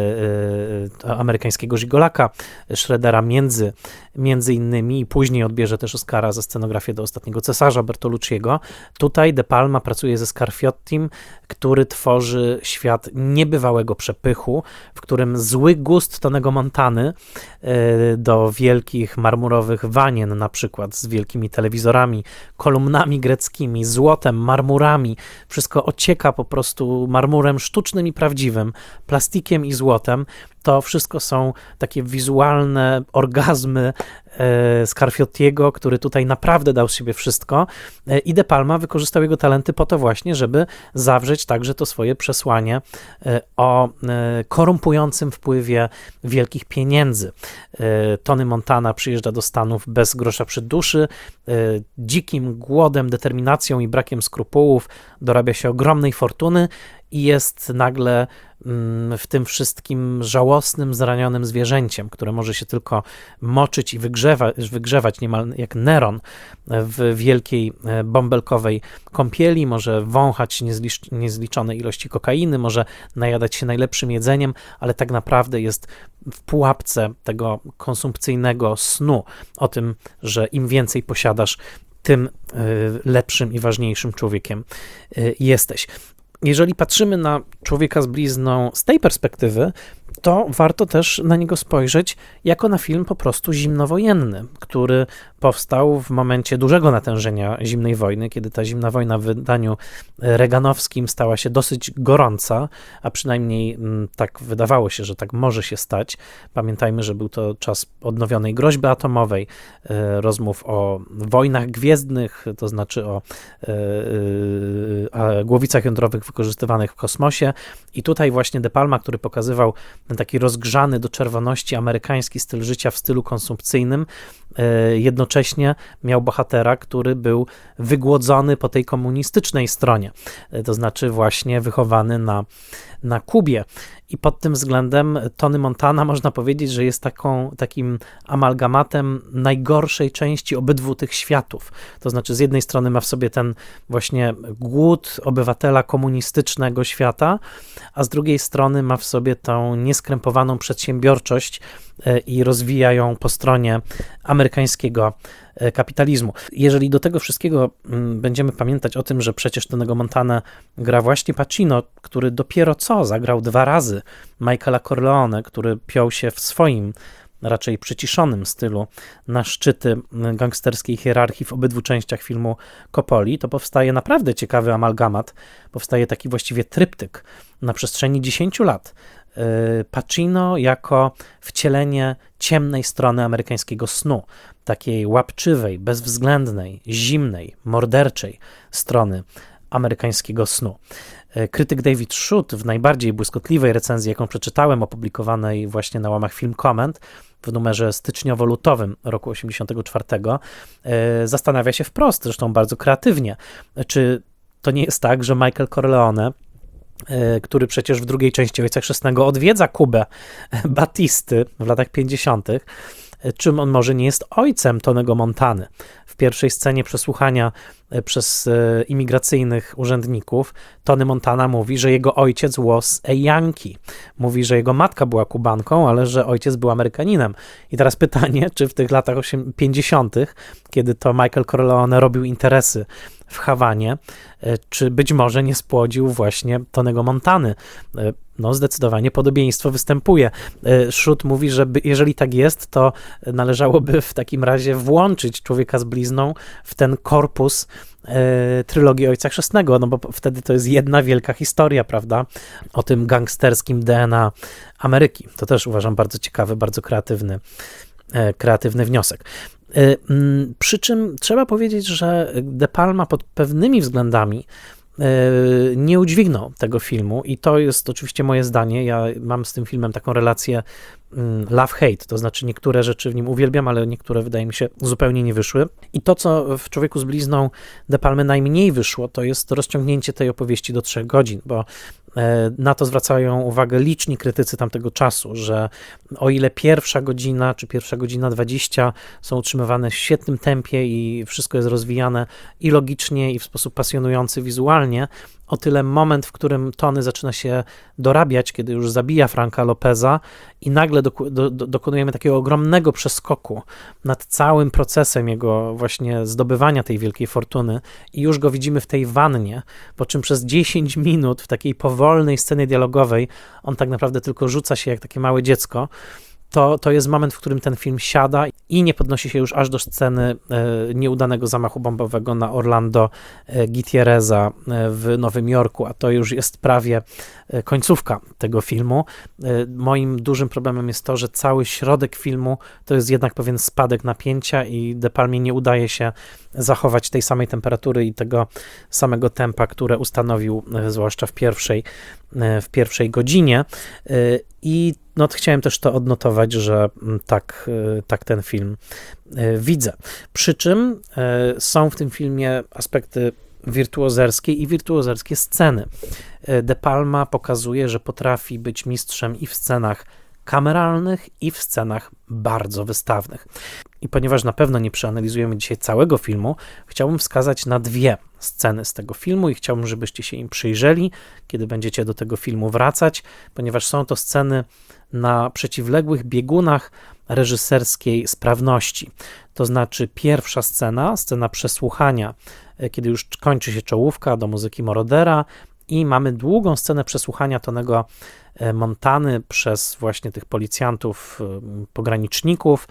e, amerykańskiego żigolaka Schroedera między, między innymi i później odbierze też Oscara za scenografię do Ostatniego Cesarza Bertolucciego. Tutaj De Palma pracuje ze Scarfiottim, który tworzy świat niebywałego przepychu, w którym zły gust Tonego Montany e, do wielkich marmurowych wanien, na przykład z wielkimi telewizorami, kolumnami greckimi, złotem, marmurami, wszystko ocieka po prostu marmurem sztucznym i prawdziwym, plastikiem i złotem to wszystko są takie wizualne orgazmy Scarfiottiego, który tutaj naprawdę dał z siebie wszystko i De Palma wykorzystał jego talenty po to właśnie, żeby zawrzeć także to swoje przesłanie o korumpującym wpływie wielkich pieniędzy. Tony Montana przyjeżdża do Stanów bez grosza przy duszy, dzikim głodem, determinacją i brakiem skrupułów dorabia się ogromnej fortuny i jest nagle w tym wszystkim żałosnym, zranionym zwierzęciem, które może się tylko moczyć i wygrzewa, wygrzewać niemal jak Neron w wielkiej bąbelkowej kąpieli, może wąchać niezlicz, niezliczone ilości kokainy, może najadać się najlepszym jedzeniem, ale tak naprawdę jest w pułapce tego konsumpcyjnego snu o tym, że im więcej posiadasz, tym lepszym i ważniejszym człowiekiem jesteś. Jeżeli patrzymy na Człowieka z blizną z tej perspektywy, to warto też na niego spojrzeć jako na film po prostu zimnowojenny, który powstał w momencie dużego natężenia zimnej wojny, kiedy ta zimna wojna w wydaniu reaganowskim stała się dosyć gorąca, a przynajmniej tak wydawało się, że tak może się stać. Pamiętajmy, że był to czas odnowionej groźby atomowej, rozmów o wojnach gwiezdnych, to znaczy o głowicach jądrowych wykorzystywanych w kosmosie i tutaj właśnie De Palma, który pokazywał ten taki rozgrzany do czerwoności amerykański styl życia w stylu konsumpcyjnym, jednocześnie miał bohatera, który był wygłodzony po tej komunistycznej stronie, to znaczy właśnie wychowany na, na Kubie. I pod tym względem Tony Montana można powiedzieć, że jest taką, takim amalgamatem najgorszej części obydwu tych światów. To znaczy z jednej strony ma w sobie ten właśnie głód obywatela komunistycznego świata, a z drugiej strony ma w sobie tą nieskrępowaną przedsiębiorczość i rozwija ją po stronie amerykańskiego kapitalizmu. Jeżeli do tego wszystkiego będziemy pamiętać o tym, że przecież Tonego Montanę gra właśnie Pacino, który dopiero co zagrał dwa razy Michaela Corleone, który piął się w swoim raczej przyciszonym stylu na szczyty gangsterskiej hierarchii w obydwu częściach filmu Coppoli, to powstaje naprawdę ciekawy amalgamat, powstaje taki właściwie tryptyk na przestrzeni dziesięciu lat. Pacino jako wcielenie ciemnej strony amerykańskiego snu, takiej łapczywej, bezwzględnej, zimnej, morderczej strony amerykańskiego snu. Krytyk David Schutt w najbardziej błyskotliwej recenzji, jaką przeczytałem, opublikowanej właśnie na łamach Film Comment w numerze styczniowo-lutowym roku osiemdziesiątego czwartego, zastanawia się wprost, zresztą bardzo kreatywnie, czy to nie jest tak, że Michael Corleone, który przecież w drugiej części Ojca Chrzestnego odwiedza Kubę Batisty w latach pięćdziesiątych, czym on może nie jest ojcem Tonego Montany. W pierwszej scenie przesłuchania przez imigracyjnych urzędników Tony Montana mówi, że jego ojciec was a Yankee. Mówi, że jego matka była Kubanką, ale że ojciec był Amerykaninem. I teraz pytanie, czy w tych latach pięćdziesiątych, kiedy to Michael Corleone robił interesy w Hawanie, czy być może nie spłodził właśnie Tonego Montany. No zdecydowanie podobieństwo występuje. Schutt mówi, że jeżeli tak jest, to należałoby w takim razie włączyć Człowieka z blizną w ten korpus trylogii Ojca Chrzestnego, no bo wtedy to jest jedna wielka historia, prawda, o tym gangsterskim D N A Ameryki. To też uważam bardzo ciekawy, bardzo kreatywny, kreatywny wniosek. Przy czym trzeba powiedzieć, że De Palma pod pewnymi względami nie udźwignął tego filmu i to jest oczywiście moje zdanie. Ja mam z tym filmem taką relację love-hate, to znaczy niektóre rzeczy w nim uwielbiam, ale niektóre wydaje mi się zupełnie nie wyszły. I to, co w Człowieku z blizną De Palmy najmniej wyszło, to jest rozciągnięcie tej opowieści do trzech godzin, bo na to zwracają uwagę liczni krytycy tamtego czasu, że o ile pierwsza godzina czy pierwsza godzina dwadzieścia są utrzymywane w świetnym tempie i wszystko jest rozwijane i logicznie i w sposób pasjonujący wizualnie, o tyle moment, w którym Tony zaczyna się dorabiać, kiedy już zabija Franka Lopeza i nagle doku, do, do, dokonujemy takiego ogromnego przeskoku nad całym procesem jego właśnie zdobywania tej wielkiej fortuny i już go widzimy w tej wannie, po czym przez dziesięć minut w takiej powolnej scenie dialogowej on tak naprawdę tylko rzuca się jak takie małe dziecko, to, to jest moment, w którym ten film siada i nie podnosi się już aż do sceny e, nieudanego zamachu bombowego na Orlando e, Gutierreza e, w Nowym Jorku, a to już jest prawie e, końcówka tego filmu. E, moim dużym problemem jest to, że cały środek filmu to jest jednak pewien spadek napięcia i De Palmie nie udaje się zachować tej samej temperatury i tego samego tempa, które ustanowił e, zwłaszcza w pierwszej, e, w pierwszej godzinie. E, I no, chciałem też to odnotować, że tak, tak ten film widzę. Przy czym są w tym filmie aspekty wirtuozerskie i wirtuozerskie sceny. De Palma pokazuje, że potrafi być mistrzem i w scenach kameralnych, i w scenach bardzo wystawnych. I ponieważ na pewno nie przeanalizujemy dzisiaj całego filmu, chciałbym wskazać na dwie sceny z tego filmu i chciałbym, żebyście się im przyjrzeli, kiedy będziecie do tego filmu wracać, ponieważ są to sceny na przeciwległych biegunach reżyserskiej sprawności. To znaczy pierwsza scena, scena przesłuchania, kiedy już kończy się czołówka do muzyki Morodera i mamy długą scenę przesłuchania Tonego Montany przez właśnie tych policjantów, pograniczników.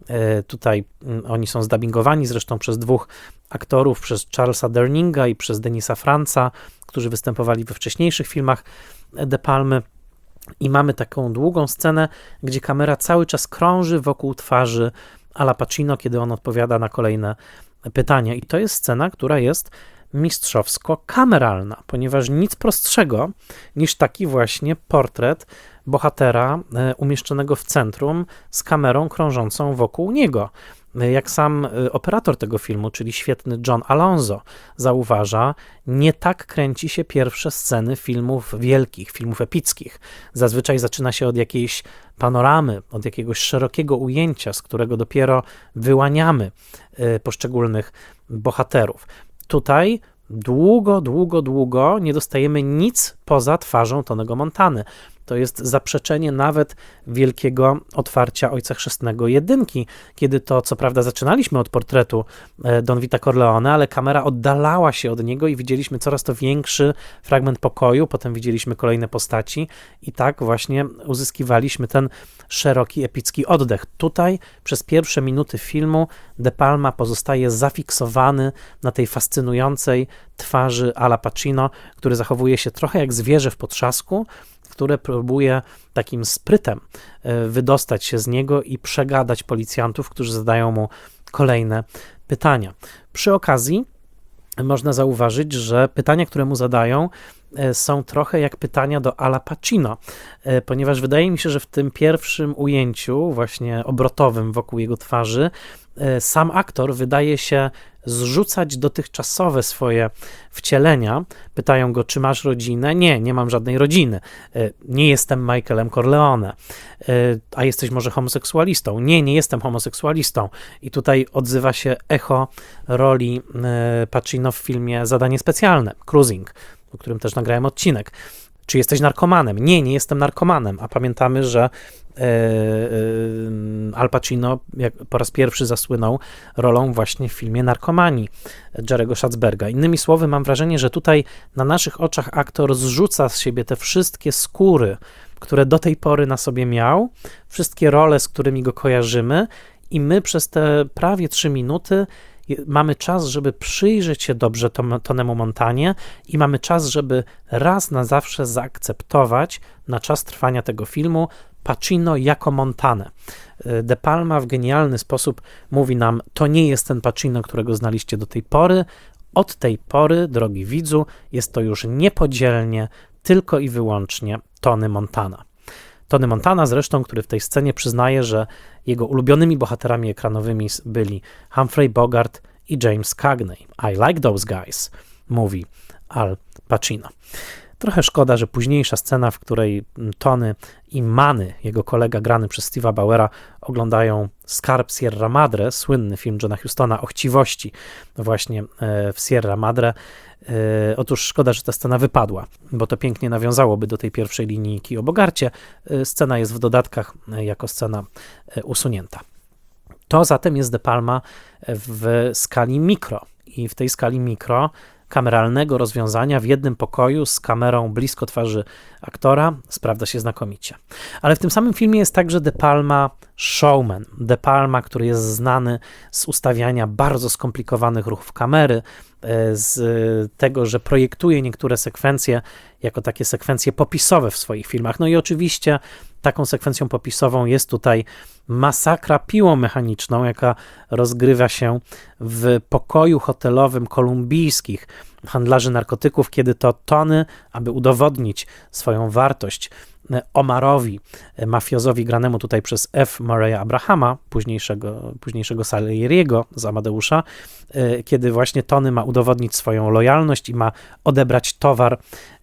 Tutaj oni są zdubbingowani zresztą przez dwóch aktorów, przez Charlesa Durninga i przez Denisa Franza, którzy występowali we wcześniejszych filmach De Palmy. I mamy taką długą scenę, gdzie kamera cały czas krąży wokół twarzy Ala Pacino, kiedy on odpowiada na kolejne pytania. I to jest scena, która jest mistrzowsko kameralna, ponieważ nic prostszego niż taki właśnie portret bohatera umieszczonego w centrum z kamerą krążącą wokół niego. Jak sam operator tego filmu, czyli świetny John Alonzo zauważa, nie tak kręci się pierwsze sceny filmów wielkich, filmów epickich. Zazwyczaj zaczyna się od jakiejś panoramy, od jakiegoś szerokiego ujęcia, z którego dopiero wyłaniamy poszczególnych bohaterów. Tutaj długo, długo, długo nie dostajemy nic poza twarzą Tonego Montany. To jest zaprzeczenie nawet wielkiego otwarcia Ojca Chrzestnego jedynki, kiedy to, co prawda, zaczynaliśmy od portretu Don Vita Corleone, ale kamera oddalała się od niego i widzieliśmy coraz to większy fragment pokoju, potem widzieliśmy kolejne postaci i tak właśnie uzyskiwaliśmy ten szeroki, epicki oddech. Tutaj przez pierwsze minuty filmu De Palma pozostaje zafiksowany na tej fascynującej twarzy Ala Pacino, który zachowuje się trochę jak zwierzę w potrzasku, które próbuje takim sprytem wydostać się z niego i przegadać policjantów, którzy zadają mu kolejne pytania. Przy okazji można zauważyć, że pytania, które mu zadają, są trochę jak pytania do Ala Pacino, ponieważ wydaje mi się, że w tym pierwszym ujęciu, właśnie obrotowym wokół jego twarzy, sam aktor wydaje się zrzucać dotychczasowe swoje wcielenia. Pytają go, czy masz rodzinę? Nie, nie mam żadnej rodziny. Nie jestem Michaelem Corleone. A jesteś może homoseksualistą? Nie, nie jestem homoseksualistą. I tutaj odzywa się echo roli Pacino w filmie Zadanie specjalne, Cruising, o którym też nagrałem odcinek. Czy jesteś narkomanem? Nie, nie jestem narkomanem. A pamiętamy, że e, e, Al Pacino jak po raz pierwszy zasłynął rolą właśnie w filmie Narkomanii Jerry'ego Schatzberga. Innymi słowy, mam wrażenie, że tutaj na naszych oczach aktor zrzuca z siebie te wszystkie skóry, które do tej pory na sobie miał, wszystkie role, z którymi go kojarzymy i my przez te prawie trzy minuty mamy czas, żeby przyjrzeć się dobrze Tonemu Montanie i mamy czas, żeby raz na zawsze zaakceptować na czas trwania tego filmu Pacino jako Montanę. De Palma w genialny sposób mówi nam, to nie jest ten Pacino, którego znaliście do tej pory. Od tej pory, drogi widzu, jest to już niepodzielnie tylko i wyłącznie Tony Montana. Tony Montana zresztą, który w tej scenie przyznaje, że jego ulubionymi bohaterami ekranowymi byli Humphrey Bogart i James Cagney. I like those guys, mówi Al Pacino. Trochę szkoda, że późniejsza scena, w której Tony i Manny, jego kolega grany przez Steve'a Bauera, oglądają Skarb Sierra Madre, słynny film Johna Hustona o chciwości właśnie w Sierra Madre. Otóż szkoda, że ta scena wypadła, bo to pięknie nawiązałoby do tej pierwszej linijki o Bogarcie. Scena jest w dodatkach jako scena usunięta. To zatem jest De Palma w skali mikro i w tej skali mikro kameralnego rozwiązania w jednym pokoju z kamerą blisko twarzy aktora sprawdza się znakomicie. Ale w tym samym filmie jest także De Palma showman. De Palma, który jest znany z ustawiania bardzo skomplikowanych ruchów kamery, z tego, że projektuje niektóre sekwencje jako takie sekwencje popisowe w swoich filmach. No i oczywiście taką sekwencją popisową jest tutaj masakra piłą mechaniczną, jaka rozgrywa się w pokoju hotelowym kolumbijskich handlarzy narkotyków, kiedy to Tony, aby udowodnić swoją wartość Omarowi, mafiozowi granemu tutaj przez F. Murray'a Abrahama, późniejszego, późniejszego Salieriego z Amadeusza, kiedy właśnie Tony ma udowodnić swoją lojalność i ma odebrać towar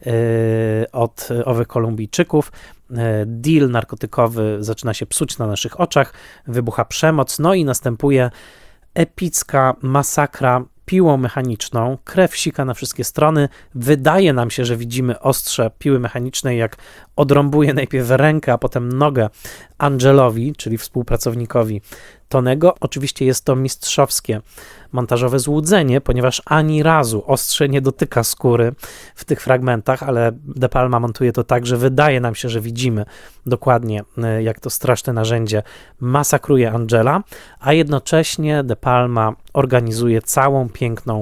od owych Kolumbijczyków. Deal narkotykowy zaczyna się psuć na naszych oczach, wybucha przemoc, no i następuje epicka masakra piłą mechaniczną, krew sika na wszystkie strony, wydaje nam się, że widzimy ostrze piły mechanicznej, jak odrąbuje najpierw rękę, a potem nogę Angelowi, czyli współpracownikowi Tonego. Oczywiście jest to mistrzowskie montażowe złudzenie, ponieważ ani razu ostrze nie dotyka skóry w tych fragmentach, ale De Palma montuje to tak, że wydaje nam się, że widzimy dokładnie, jak to straszne narzędzie masakruje Angela, a jednocześnie De Palma organizuje całą piękną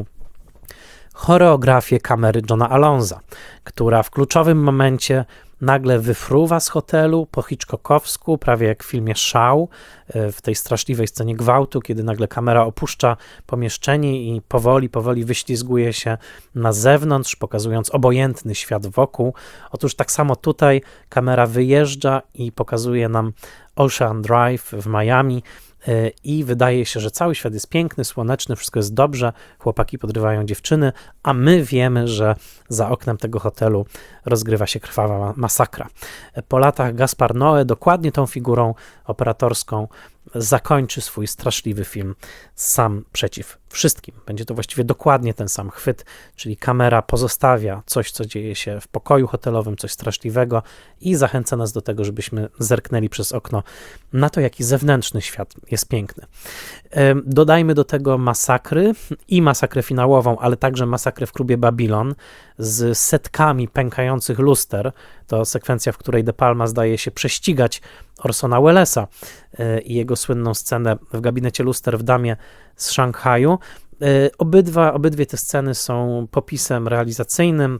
choreografię kamery Johna Alonza, która w kluczowym momencie nagle wyfruwa z hotelu po hitchcockowsku, prawie jak w filmie Szał, w tej straszliwej scenie gwałtu, kiedy nagle kamera opuszcza pomieszczenie i powoli, powoli wyślizguje się na zewnątrz, pokazując obojętny świat wokół. Otóż tak samo tutaj kamera wyjeżdża i pokazuje nam Ocean Drive w Miami, i wydaje się, że cały świat jest piękny, słoneczny, wszystko jest dobrze, chłopaki podrywają dziewczyny, a my wiemy, że za oknem tego hotelu rozgrywa się krwawa masakra. Po latach Gaspar Noé dokładnie tą figurą operatorską zakończy swój straszliwy film Sam przeciw wszystkim. Będzie to właściwie dokładnie ten sam chwyt, czyli kamera pozostawia coś, co dzieje się w pokoju hotelowym, coś straszliwego i zachęca nas do tego, żebyśmy zerknęli przez okno na to, jaki zewnętrzny świat jest piękny. Dodajmy do tego masakry i masakrę finałową, ale także masakrę w klubie Babylon z setkami pękających luster. To sekwencja, w której De Palma zdaje się prześcigać Orsona Wellesa i jego słynną scenę w gabinecie luster w Damie z Szanghaju. Obydwa, obydwie te sceny są popisem realizacyjnym,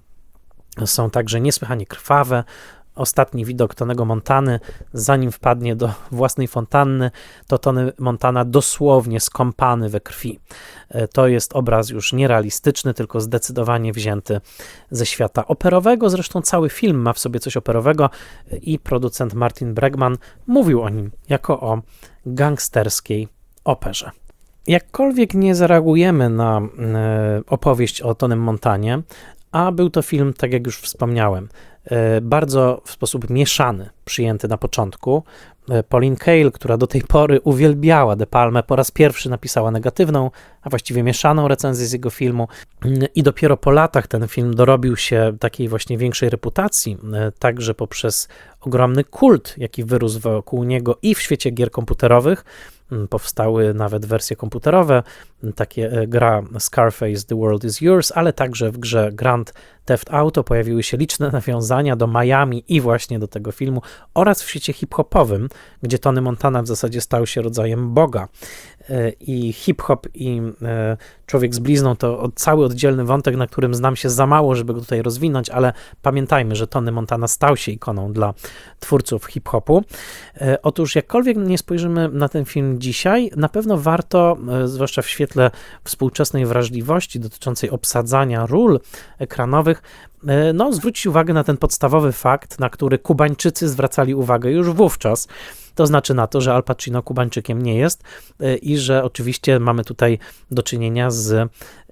są także niesłychanie krwawe. Ostatni widok Tonego Montany, zanim wpadnie do własnej fontanny, to Tony Montana dosłownie skąpany we krwi. To jest obraz już nierealistyczny, tylko zdecydowanie wzięty ze świata operowego. Zresztą cały film ma w sobie coś operowego i producent Martin Bregman mówił o nim jako o gangsterskiej operze. Jakkolwiek nie zareagujemy na opowieść o Tonym Montanie, a był to film, tak jak już wspomniałem, bardzo w sposób mieszany przyjęty na początku. Pauline Kael, która do tej pory uwielbiała De Palmę, po raz pierwszy napisała negatywną, a właściwie mieszaną recenzję z jego filmu i dopiero po latach ten film dorobił się takiej właśnie większej reputacji, także poprzez ogromny kult, jaki wyrósł wokół niego i w świecie gier komputerowych. Powstały nawet wersje komputerowe, takie gra Scarface The World Is Yours, ale także w grze Grand Theft Auto pojawiły się liczne nawiązania do Miami i właśnie do tego filmu oraz w świecie hip-hopowym, gdzie Tony Montana w zasadzie stał się rodzajem boga. I hip-hop i Człowiek z blizną to cały oddzielny wątek, na którym znam się za mało, żeby go tutaj rozwinąć, ale pamiętajmy, że Tony Montana stał się ikoną dla twórców hip-hopu. Otóż jakkolwiek nie spojrzymy na ten film dzisiaj, na pewno warto, zwłaszcza w świetle współczesnej wrażliwości dotyczącej obsadzania ról ekranowych, no, zwrócić uwagę na ten podstawowy fakt, na który Kubańczycy zwracali uwagę już wówczas. To znaczy na to, że Al Pacino Kubańczykiem nie jest i że oczywiście mamy tutaj do czynienia z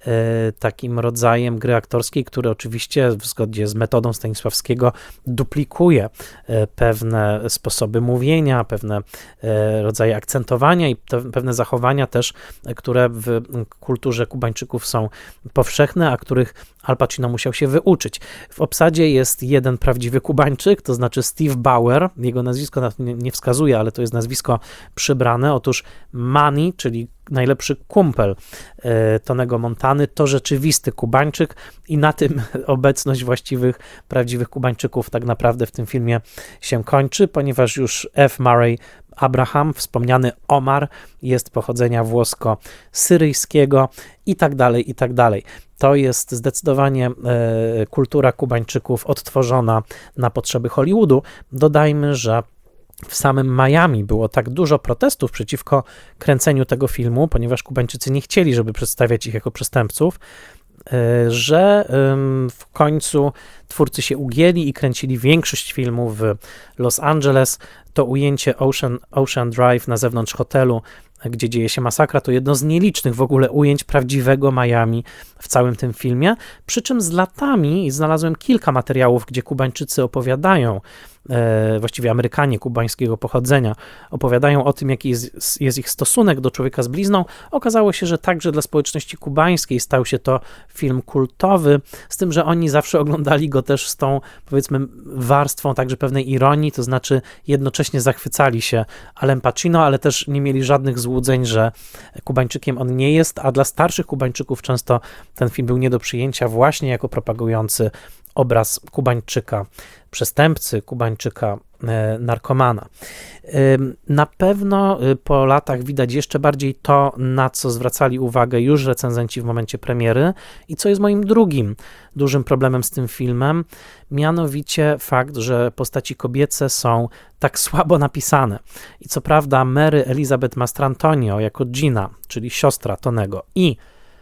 takim rodzajem gry aktorskiej, który oczywiście w zgodzie z metodą Stanisławskiego duplikuje pewne sposoby mówienia, pewne rodzaje akcentowania i pewne zachowania też, które w kulturze Kubańczyków są powszechne, a których Al Pacino musiał się wyuczyć. W obsadzie jest jeden prawdziwy Kubańczyk, to znaczy Steve Bauer, jego nazwisko nie wskazuje, ale to jest nazwisko przybrane. Otóż Manny, czyli najlepszy kumpel Tonego Montany, to rzeczywisty Kubańczyk i na tym obecność właściwych, prawdziwych Kubańczyków tak naprawdę w tym filmie się kończy, ponieważ już F. Murray Abraham, wspomniany Omar, jest pochodzenia włosko-syryjskiego i tak dalej, i tak dalej. To jest zdecydowanie e, kultura Kubańczyków odtworzona na potrzeby Hollywoodu. Dodajmy, że w samym Miami było tak dużo protestów przeciwko kręceniu tego filmu, ponieważ Kubańczycy nie chcieli, żeby przedstawiać ich jako przestępców, że w końcu twórcy się ugięli i kręcili większość filmu w Los Angeles. To ujęcie Ocean, Ocean Drive na zewnątrz hotelu, gdzie dzieje się masakra, to jedno z nielicznych w ogóle ujęć prawdziwego Miami w całym tym filmie, przy czym z latami znalazłem kilka materiałów, gdzie Kubańczycy opowiadają, e, właściwie Amerykanie kubańskiego pochodzenia, opowiadają o tym, jaki jest, jest ich stosunek do Człowieka z blizną. Okazało się, że także dla społeczności kubańskiej stał się to film kultowy, z tym, że oni zawsze oglądali go też z tą, powiedzmy, warstwą także pewnej ironii, to znaczy jednocześnie zachwycali się Alem Pacino, ale też nie mieli żadnych złudzeń, że Kubańczykiem on nie jest, a dla starszych Kubańczyków często ten film był nie do przyjęcia właśnie jako propagujący obraz Kubańczyka przestępcy, Kubańczyka e, narkomana. E, na pewno po latach widać jeszcze bardziej to, na co zwracali uwagę już recenzenci w momencie premiery i co jest moim drugim dużym problemem z tym filmem, mianowicie fakt, że postaci kobiece są tak słabo napisane. I co prawda Mary Elizabeth Mastrantonio jako Gina, czyli siostra Tonego, i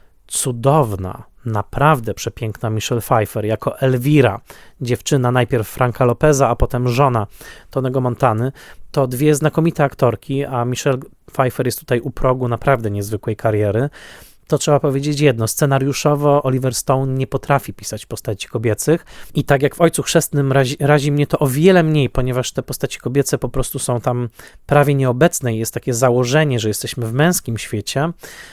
cudowna, naprawdę przepiękna Michelle Pfeiffer jako Elvira, dziewczyna najpierw Franka Lopeza, a potem żona Tonego Montany, to dwie znakomite aktorki, a Michelle Pfeiffer jest tutaj u progu naprawdę niezwykłej kariery. To trzeba powiedzieć jedno, scenariuszowo Oliver Stone nie potrafi pisać postaci kobiecych i tak jak w Ojcu Chrzestnym razi, razi mnie to o wiele mniej, ponieważ te postaci kobiece po prostu są tam prawie nieobecne i jest takie założenie, że jesteśmy w męskim świecie.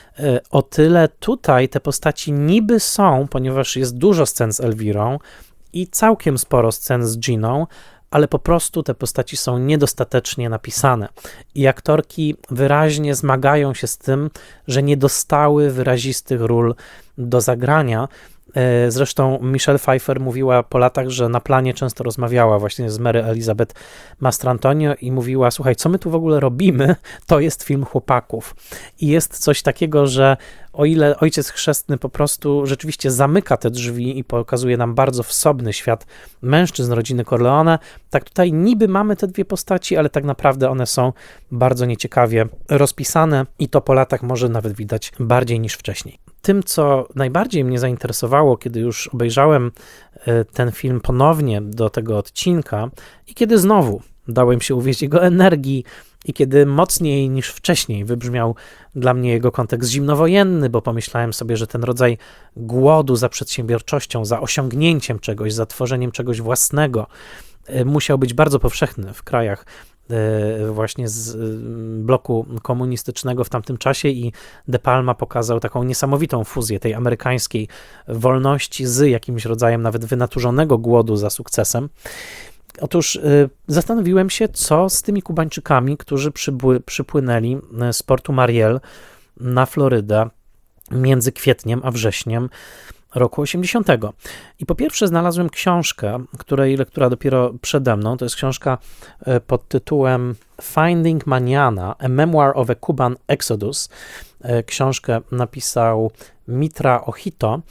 O tyle tutaj te postaci niby są, ponieważ jest dużo scen z Elvirą i całkiem sporo scen z Giną, ale po prostu te postaci są niedostatecznie napisane i aktorki wyraźnie zmagają się z tym, że nie dostały wyrazistych ról do zagrania. Zresztą Michelle Pfeiffer mówiła po latach, że na planie często rozmawiała właśnie z Mary Elizabeth Mastrantonio i mówiła, słuchaj, co my tu w ogóle robimy, to jest film chłopaków. I jest coś takiego, że o ile Ojciec Chrzestny po prostu rzeczywiście zamyka te drzwi i pokazuje nam bardzo wsobny świat mężczyzn rodziny Corleone, tak tutaj niby mamy te dwie postaci, ale tak naprawdę one są bardzo nieciekawie rozpisane i to po latach może nawet widać bardziej niż wcześniej. Tym, co najbardziej mnie zainteresowało, kiedy już obejrzałem ten film ponownie do tego odcinka i kiedy znowu dałem się uwieść jego energii i kiedy mocniej niż wcześniej wybrzmiał dla mnie jego kontekst zimnowojenny, bo pomyślałem sobie, że ten rodzaj głodu za przedsiębiorczością, za osiągnięciem czegoś, za tworzeniem czegoś własnego musiał być bardzo powszechny w krajach właśnie z bloku komunistycznego w tamtym czasie i De Palma pokazał taką niesamowitą fuzję tej amerykańskiej wolności z jakimś rodzajem nawet wynaturzonego głodu za sukcesem. Otóż zastanowiłem się, co z tymi Kubańczykami, którzy przybły, przypłynęli z portu Mariel na Florydę między kwietniem a wrześniem roku osiemdziesiątego. I po pierwsze znalazłem książkę, której lektura dopiero przede mną. To jest książka pod tytułem Finding Mañana, A Memoir of a Cuban Exodus. Książkę napisał Mitra Ohito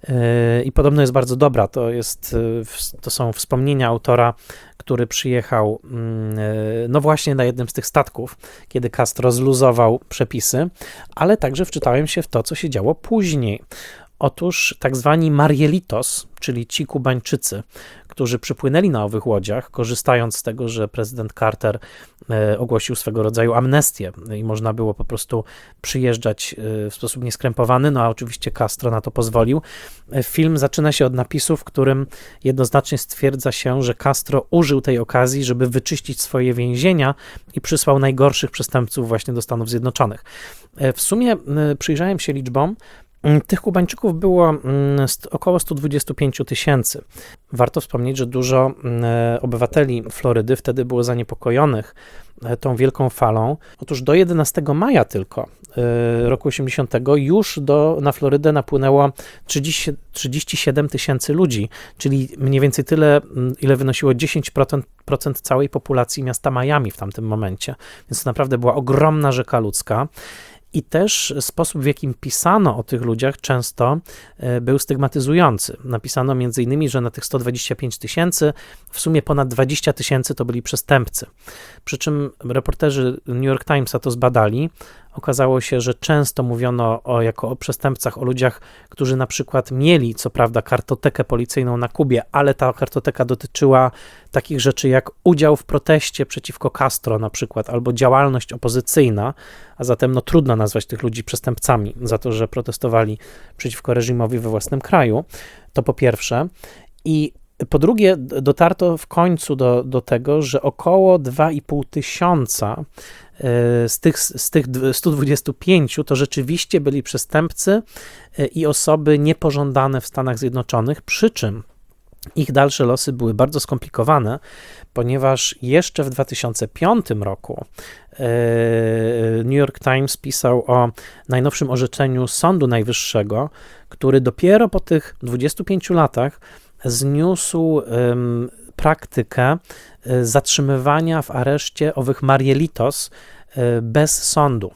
i podobno jest bardzo dobra. To, jest, to są wspomnienia autora, który przyjechał no właśnie na jednym z tych statków, kiedy Castro zluzował przepisy, ale także wczytałem się w to, co się działo później. Otóż tak zwani Marielitos, czyli ci Kubańczycy, którzy przypłynęli na owych łodziach, korzystając z tego, że prezydent Carter ogłosił swego rodzaju amnestię i można było po prostu przyjeżdżać w sposób nieskrępowany, no a oczywiście Castro na to pozwolił. Film zaczyna się od napisu, w którym jednoznacznie stwierdza się, że Castro użył tej okazji, żeby wyczyścić swoje więzienia i przysłał najgorszych przestępców właśnie do Stanów Zjednoczonych. W sumie przyjrzałem się liczbom. Tych Kubańczyków było około sto dwadzieścia pięć tysięcy. Warto wspomnieć, że dużo obywateli Florydy wtedy było zaniepokojonych tą wielką falą. Otóż do jedenastego maja tylko roku osiemdziesiątego już do, na Florydę napłynęło trzydzieści, trzydzieści siedem tysięcy ludzi, czyli mniej więcej tyle, ile wynosiło dziesięć procent całej populacji miasta Miami w tamtym momencie. Więc to naprawdę była ogromna rzeka ludzka. I też sposób, w jakim pisano o tych ludziach, często był stygmatyzujący. Napisano między innymi, że na tych sto dwadzieścia pięć tysięcy w sumie ponad dwadzieścia tysięcy to byli przestępcy. Przy czym reporterzy New York Timesa to zbadali. Okazało się, że często mówiono o, jako o przestępcach, o ludziach, którzy na przykład mieli, co prawda, kartotekę policyjną na Kubie, ale ta kartoteka dotyczyła takich rzeczy jak udział w proteście przeciwko Castro na przykład, albo działalność opozycyjna, a zatem no, trudno nazwać tych ludzi przestępcami za to, że protestowali przeciwko reżimowi we własnym kraju. To po pierwsze. I po drugie, dotarto w końcu do, do tego, że około dwa i pół tysiąca z tych, z tych stu dwudziestu pięciu to rzeczywiście byli przestępcy i osoby niepożądane w Stanach Zjednoczonych, przy czym ich dalsze losy były bardzo skomplikowane, ponieważ jeszcze w dwa tysiące piątym roku New York Times pisał o najnowszym orzeczeniu Sądu Najwyższego, który dopiero po tych dwudziestu pięciu latach zniósł um, praktykę zatrzymywania w areszcie owych Marielitos bez sądu.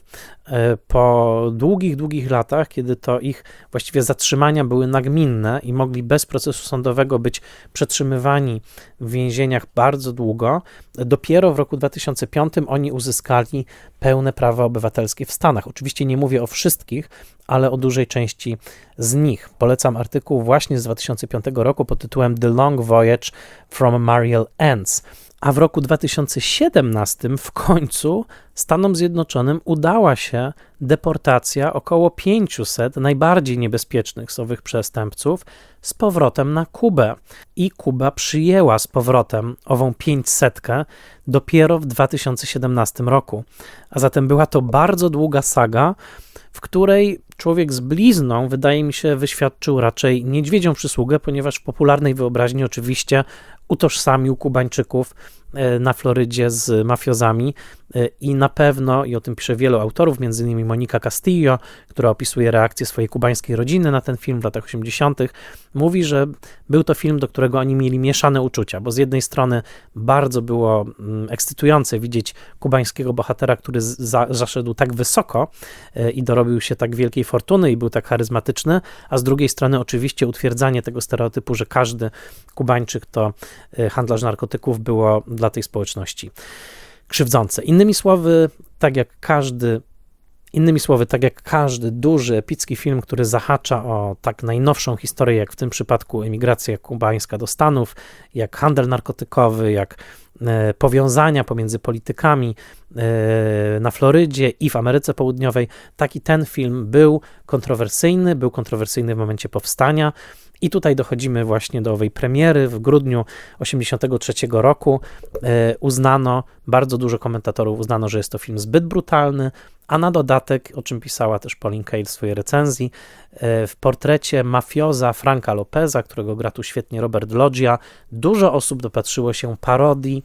Po długich, długich latach, kiedy to ich właściwie zatrzymania były nagminne i mogli bez procesu sądowego być przetrzymywani w więzieniach bardzo długo, dopiero w roku dwa tysiące piątym oni uzyskali pełne prawa obywatelskie w Stanach. Oczywiście nie mówię o wszystkich, ale o dużej części z nich. Polecam artykuł właśnie z dwa tysiące piątego roku pod tytułem The Long Voyage from Mariel Ends. A w roku dwa tysiące siedemnastym w końcu Stanom Zjednoczonym udała się deportacja około pięciuset najbardziej niebezpiecznych z owych przestępców z powrotem na Kubę. I Kuba przyjęła z powrotem ową pięćsetkę dopiero w dwa tysiące siedemnastym roku. A zatem była to bardzo długa saga, w której człowiek z blizną, wydaje mi się, wyświadczył raczej niedźwiedzią przysługę, ponieważ w popularnej wyobraźni oczywiście utożsamił Kubańczyków na Florydzie z mafiozami i na pewno, i o tym pisze wielu autorów, między innymi Monica Castillo, która opisuje reakcję swojej kubańskiej rodziny na ten film w latach osiemdziesiątych, mówi, że był to film, do którego oni mieli mieszane uczucia, bo z jednej strony bardzo było ekscytujące widzieć kubańskiego bohatera, który za, zaszedł tak wysoko i dorobił się tak wielkiej fortuny i był tak charyzmatyczny, a z drugiej strony oczywiście utwierdzanie tego stereotypu, że każdy Kubańczyk to handlarz narkotyków, było dla tej społeczności krzywdzące. Innymi słowy, tak jak każdy Innymi słowy, tak jak każdy duży, epicki film, który zahacza o tak najnowszą historię, jak w tym przypadku emigracja kubańska do Stanów, jak handel narkotykowy, jak e, powiązania pomiędzy politykami e, na Florydzie i w Ameryce Południowej, taki ten film był kontrowersyjny, był kontrowersyjny w momencie powstania. I tutaj dochodzimy właśnie do owej premiery. W grudniu osiemdziesiątego trzeciego roku e, uznano, bardzo dużo komentatorów uznano, że jest to film zbyt brutalny, a na dodatek, o czym pisała też Pauline Kael w swojej recenzji, e, w portrecie mafioza Franka Lopeza, którego gra tu świetnie Robert Loggia, dużo osób dopatrzyło się parodii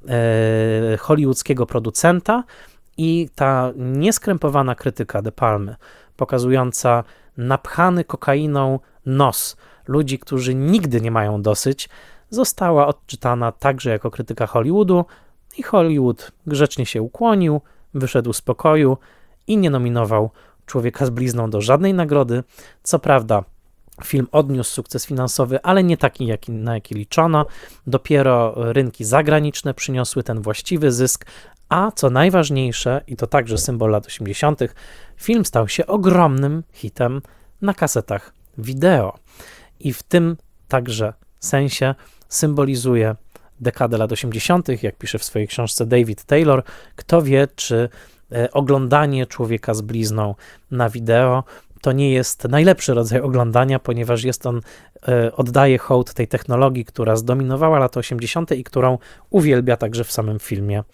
e, hollywoodzkiego producenta i ta nieskrępowana krytyka De Palmy, pokazująca napchany kokainą nos ludzi, którzy nigdy nie mają dosyć, została odczytana także jako krytyka Hollywoodu i Hollywood grzecznie się ukłonił, wyszedł z pokoju i nie nominował Człowieka z blizną do żadnej nagrody. Co prawda film odniósł sukces finansowy, ale nie taki, jaki, na jaki liczono. Dopiero rynki zagraniczne przyniosły ten właściwy zysk, a co najważniejsze, i to także symbol lat osiemdziesiątych, film stał się ogromnym hitem na kasetach wideo. I w tym także sensie symbolizuje dekadę lat osiemdziesiątych, jak pisze w swojej książce David Taylor. Kto wie, czy oglądanie Człowieka z blizną na wideo to nie jest najlepszy rodzaj oglądania, ponieważ jest on, oddaje hołd tej technologii, która zdominowała lata osiemdziesiąte i którą uwielbia także w samym filmie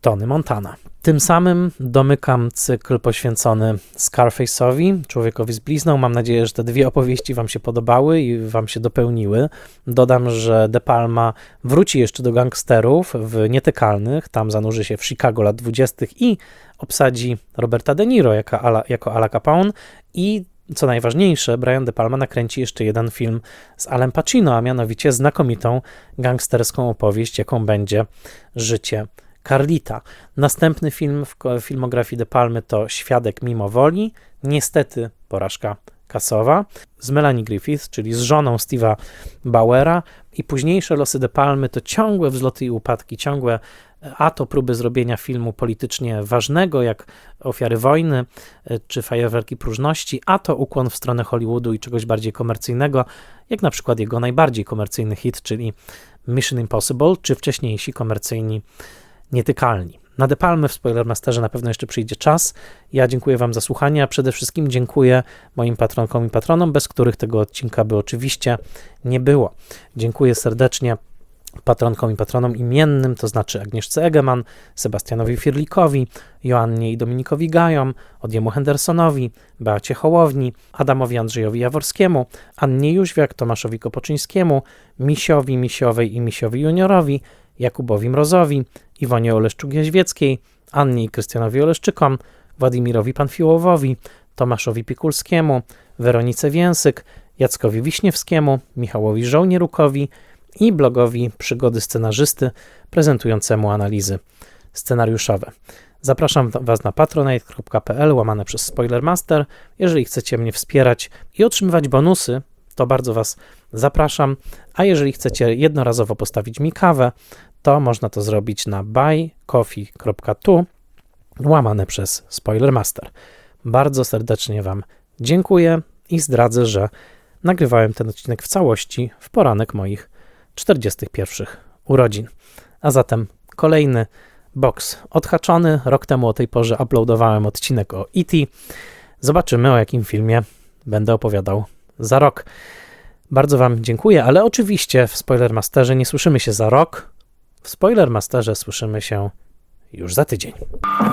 Tony Montana. Tym samym domykam cykl poświęcony Scarface'owi, Człowiekowi z blizną. Mam nadzieję, że te dwie opowieści Wam się podobały i Wam się dopełniły. Dodam, że De Palma wróci jeszcze do gangsterów w Nietykalnych, tam zanurzy się w Chicago lat dwudziestych i obsadzi Roberta De Niro jako Ala, jako Ala Capone i co najważniejsze, Brian De Palma nakręci jeszcze jeden film z Alem Pacino, a mianowicie znakomitą gangsterską opowieść, jaką będzie Życie Carlita. Następny film w filmografii De Palmy to Świadek mimo woli, niestety porażka kasowa, z Melanie Griffith, czyli z żoną Steve'a Bauera, i późniejsze losy De Palmy to ciągłe wzloty i upadki, ciągłe a to próby zrobienia filmu politycznie ważnego, jak Ofiary wojny czy Fajerwerki próżności, a to ukłon w stronę Hollywoodu i czegoś bardziej komercyjnego, jak na przykład jego najbardziej komercyjny hit, czyli Mission Impossible, czy wcześniejsi komercyjni Nietykalni. Na De Palmy w Spoilermasterze na pewno jeszcze przyjdzie czas. Ja dziękuję Wam za słuchanie, a przede wszystkim dziękuję moim patronkom i patronom, bez których tego odcinka by oczywiście nie było. Dziękuję serdecznie patronkom i patronom imiennym, to znaczy Agnieszce Egeman, Sebastianowi Firlikowi, Joannie i Dominikowi Gajom, Odiemu Hendersonowi, Beacie Hołowni, Adamowi Andrzejowi Jaworskiemu, Annie Jóźwiak, Tomaszowi Kopoczyńskiemu, Misiowi, Misiowej i Misiowi Juniorowi, Jakubowi Mrozowi, Iwonie Oleszczuk-Jaźwieckiej, Annie i Krystianowi Oleszczykom, Władimirowi Panfiłowowi, Tomaszowi Pikulskiemu, Weronice Więsyk, Jackowi Wiśniewskiemu, Michałowi Żołnierukowi i blogowi Przygody Scenarzysty prezentującemu analizy scenariuszowe. Zapraszam Was na patronite kropka p l łamane przez Spoilermaster. Jeżeli chcecie mnie wspierać i otrzymywać bonusy, to bardzo Was zapraszam, a jeżeli chcecie jednorazowo postawić mi kawę, to można to zrobić na buy coffee kropka tu łamane przez Spoilermaster. Bardzo serdecznie Wam dziękuję i zdradzę, że nagrywałem ten odcinek w całości w poranek moich czterdziestych pierwszych urodzin. A zatem kolejny boks odhaczony. Rok temu o tej porze uploadowałem odcinek o E T Zobaczymy, o jakim filmie będę opowiadał za rok. Bardzo Wam dziękuję, ale oczywiście w Spoilermasterze nie słyszymy się za rok. W Spoilermasterze słyszymy się już za tydzień.